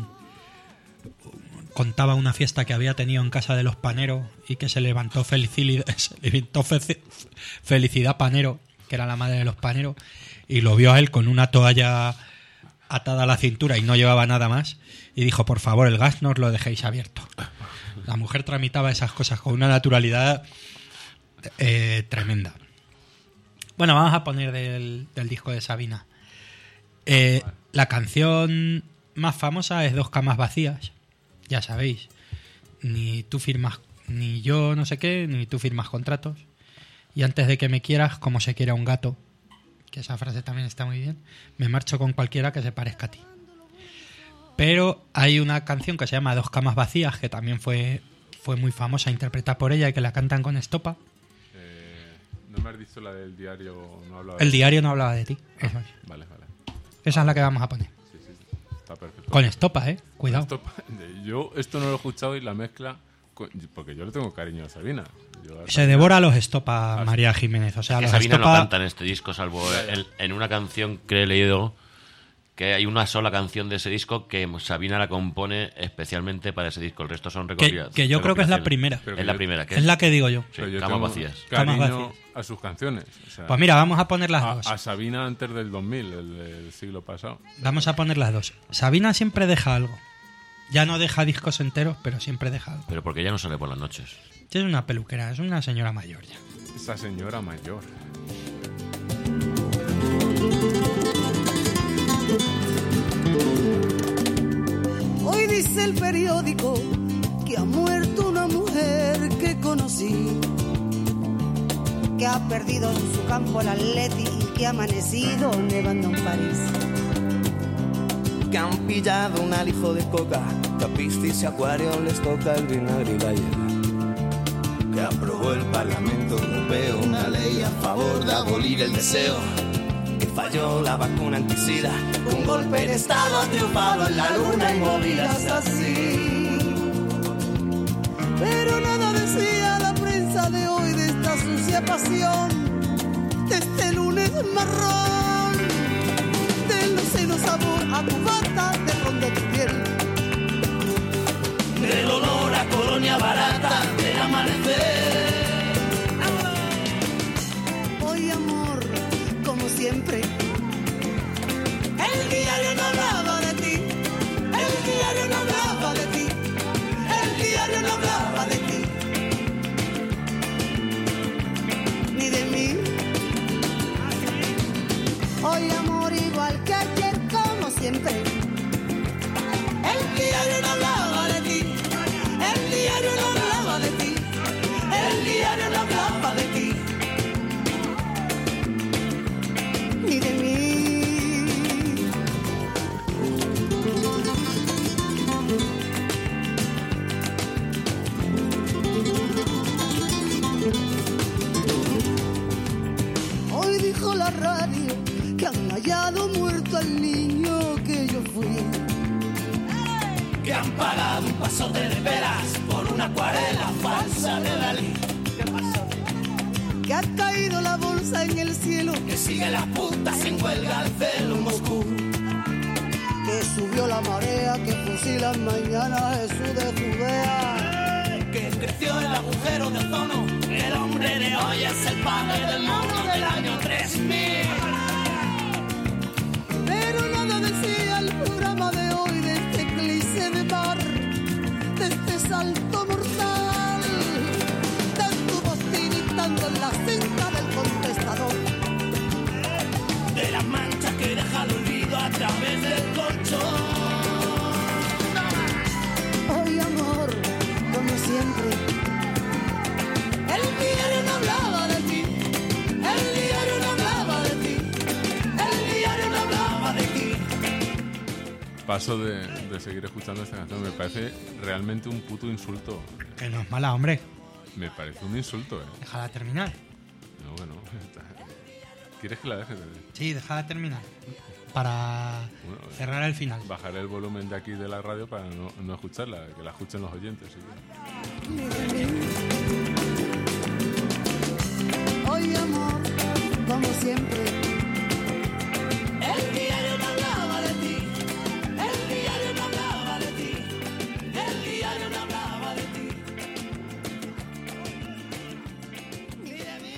Speaker 2: contaba una fiesta que había tenido en casa de los Panero y que se levantó Felicidad Panero, que era la madre de los Panero, y lo vio a él con una toalla atada a la cintura y no llevaba nada más, y dijo: por favor, el gas no os lo dejéis abierto. La mujer tramitaba esas cosas con una naturalidad tremenda. Bueno, vamos a poner del disco de Sabina. La canción más famosa es Dos camas vacías, ya sabéis. Ni tú firmas, ni yo no sé qué, ni tú firmas contratos. Y antes de que me quieras, como se quiere a un gato, que esa frase también está muy bien, me marcho con cualquiera que se parezca a ti. Pero hay una canción que se llama Dos camas vacías, que también fue muy famosa, interpretada por ella, y que la cantan con estopa.
Speaker 4: No me has dicho la del diario. No hablaba
Speaker 2: El
Speaker 4: de-
Speaker 2: diario no hablaba de ti. Eso es.
Speaker 4: Vale, vale.
Speaker 2: Esa es la que vamos a poner.
Speaker 4: Sí, está perfecto.
Speaker 2: Con estopa, cuidado.
Speaker 4: Yo esto no lo he escuchado y la mezcla porque yo le tengo cariño a Sabina.
Speaker 2: Se devora los estopa María Jiménez. O sea, los
Speaker 5: Sabina
Speaker 2: estopa...
Speaker 5: no canta en este disco, salvo en una canción que he leído, que hay una sola canción de ese disco que Sabina la compone especialmente para ese disco. El resto son recopilaciones.
Speaker 2: Que yo creo que es la primera.
Speaker 5: Es la primera.
Speaker 2: Es la que digo yo.
Speaker 5: Sí,
Speaker 4: yo
Speaker 5: Camas Vacías.
Speaker 4: Cariño a sus canciones. O sea,
Speaker 2: pues mira, vamos a poner las dos.
Speaker 4: A Sabina antes del 2000, el siglo pasado.
Speaker 2: Vamos a poner las dos. Sabina siempre deja algo. Ya no deja discos enteros, pero siempre deja algo.
Speaker 5: Pero porque ya no sale por las noches.
Speaker 2: Es una peluquera, es una señora mayor ya.
Speaker 4: Esa señora mayor.
Speaker 3: Hoy dice el periódico que ha muerto una mujer que conocí, que ha perdido en su campo el Atleti y que ha amanecido nevando en París.
Speaker 16: Que han pillado un alijo de coca, que a Piscis y Acuario les toca el vinagre y la hiel. Que aprobó el Parlamento Europeo una ley a favor de abolir el deseo. Que falló la vacuna antisida, un golpe de Estado ha triunfado en la luna y movidas así.
Speaker 3: Pero nada decía la prensa de hoy de esta sucia pasión, de este lunes marrón, del oceno sabor a tu bata, de ron de tu piel,
Speaker 16: del olor a colonia barata, del amanecer.
Speaker 3: Hoy amor, como siempre, el diario no hablaba de ti, el diario no hablaba de ti, el diario no hablaba de ti, ni de mí. Hoy amor, igual que ayer, como siempre, el diario no hablaba de ti, el diario no hablaba de ti, el diario no hablaba de ti, ni de mí. Hoy dijo la radio que han hallado muerto al niño que yo fui,
Speaker 16: Que han pagado un pasote de veras por una acuarela falsa de Dalí.
Speaker 3: que ha caído la bolsa en el cielo,
Speaker 16: Que sigue las putas en huelga al celo en Moscú.
Speaker 3: que subió la marea, que fusilan mañana a Jesús de Judea,
Speaker 16: Que creció el agujero de ozono. El hombre de hoy es el padre del mono del año 3000.
Speaker 3: pero nada decía el programa de hoy de este eclipse de mar, de este salto mortal, tanto bostín y tanto en la cinta del contestador,
Speaker 16: De las manchas que deja el olvido a través del colchón.
Speaker 3: hoy amor, como siempre, el diario no hablaba de ti, el diario no hablaba de ti, el diario no hablaba de ti.
Speaker 4: Paso de seguir escuchando esta canción. Me parece realmente un puto insulto.
Speaker 2: Que no es mala, hombre.
Speaker 4: Me parece un insulto,
Speaker 2: Déjala terminar.
Speaker 4: No, bueno. ¿Quieres que la deje?
Speaker 2: Sí, déjala terminar. Para cerrar el final.
Speaker 4: Bajaré el volumen de aquí de la radio para no escucharla, que la escuchen los oyentes. ¿Sí?
Speaker 3: Hoy amor, como siempre, el diario no hablaba de ti, el diario no hablaba de ti, el diario no hablaba de ti, ni de mí.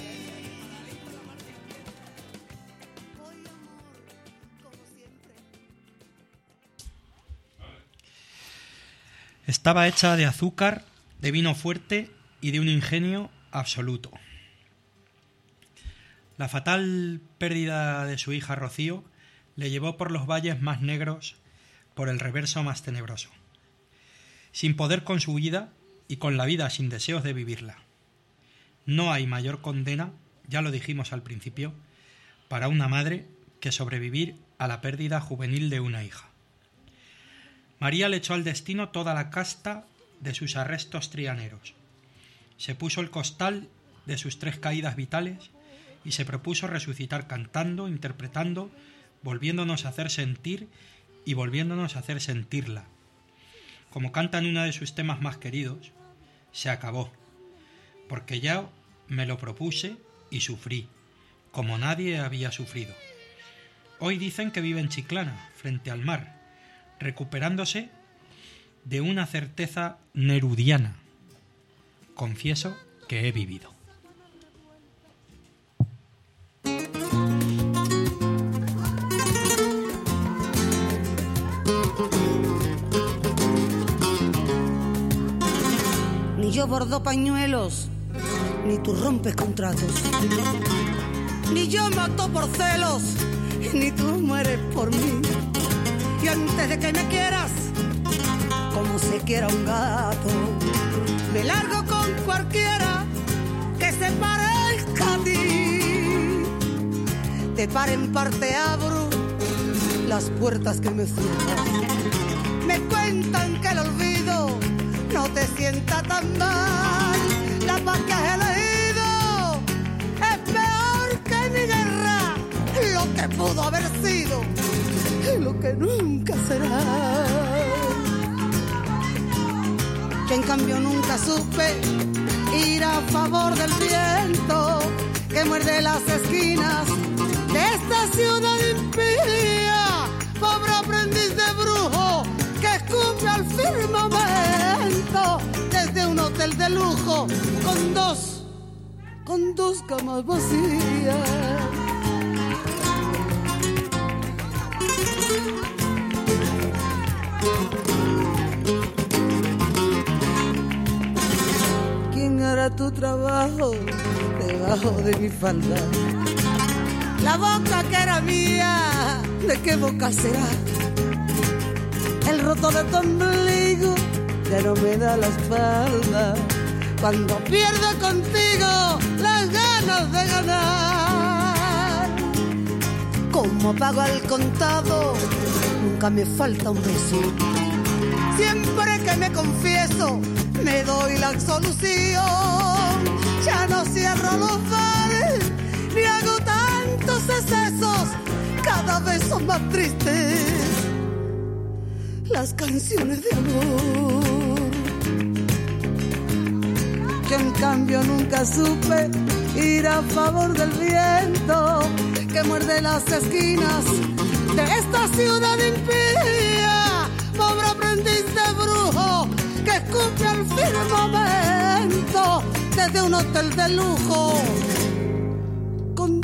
Speaker 3: Hoy amor, como siempre.
Speaker 2: Estaba hecha de azúcar, de vino fuerte y de un ingenio absoluto. La fatal pérdida de su hija Rocío le llevó por los valles más negros, por el reverso más tenebroso, sin poder con su vida y con la vida sin deseos de vivirla. No hay mayor condena, ya lo dijimos al principio, para una madre que sobrevivir a la pérdida juvenil de una hija. María le echó al destino toda la casta de sus arrestos trianeros. Se puso el costal de sus 3 caídas vitales y se propuso resucitar cantando, interpretando, volviéndonos a hacer sentir y volviéndonos a hacer sentirla. Como canta en uno de sus temas más queridos, se acabó, porque ya me lo propuse y sufrí, como nadie había sufrido. Hoy dicen que vive en Chiclana, frente al mar, recuperándose de una certeza nerudiana. Confieso que he vivido.
Speaker 8: Ni yo bordo pañuelos, ni tú rompes contratos. Ni yo mato por celos, ni tú mueres por mí. Y antes de que me quieras, como se quiera un gato, me largo con cualquiera que se parezca a ti. De par en par te abro las puertas que me cierran. Me cuentan que el olvido no te sienta tan mal. La paz que has elegido es peor que mi guerra. Lo que pudo haber sido y lo que nunca será. Yo en cambio nunca supe ir a favor del viento que muerde las esquinas de esta ciudad impía. Pobre aprendiz de brujo que escupe al firmamento desde un hotel de lujo con dos camas vacías. ¿Quién hará tu trabajo debajo de mi falda? La boca que era mía, ¿de qué boca será? El roto de tu ombligo ya no me da la espalda. Cuando pierdo contigo las ganas de ganar. Como pago al contado, nunca me falta un beso. Siempre que me confieso, me doy la absolución. Ya no cierro los bares, ni hago tantos excesos. Cada vez son más tristes las canciones de amor. Yo en cambio nunca supe ir a favor del viento que muerde las esquinas de esta ciudad impía. Pobre aprendiz de brujo que escupe al firmamento desde un hotel de lujo con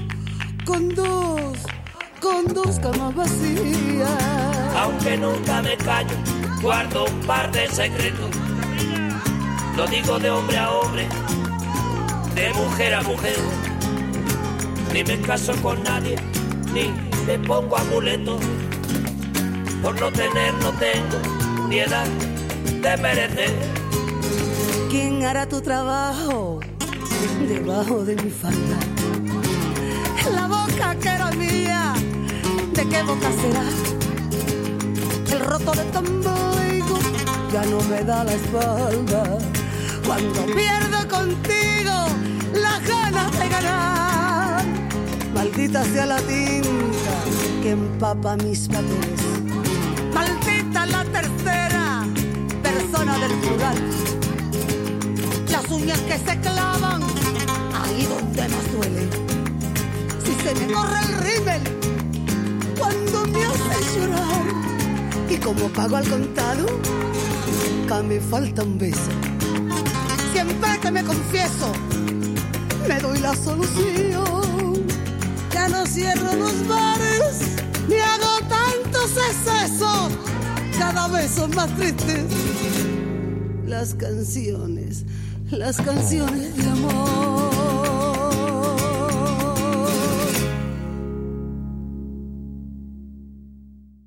Speaker 8: dos camas vacías.
Speaker 17: Aunque nunca me callo, guardo un par de secretos. Lo digo de hombre a hombre, de mujer a mujer. Ni me caso con nadie, ni me pongo amuletos. Por no tener, no tengo ni edad de merecer.
Speaker 8: ¿Quién hará tu trabajo debajo de mi falda? La boca que era mía, ¿de qué boca será? El roto de tu ombligo ya no me da la espalda. Cuando pierdo contigo las ganas de ganar. Maldita sea la tinta que empapa mis papeles. Maldita la tercera persona del plural. Las uñas que se clavan ahí donde más duele. Si se me corre el rímel cuando me hace llorar. Y como pago al contado, nunca me falta un beso. Siempre que me confieso, me doy la solución. Ya no cierro los bares, ni hago tantos excesos. Cada vez son más tristes las canciones de amor.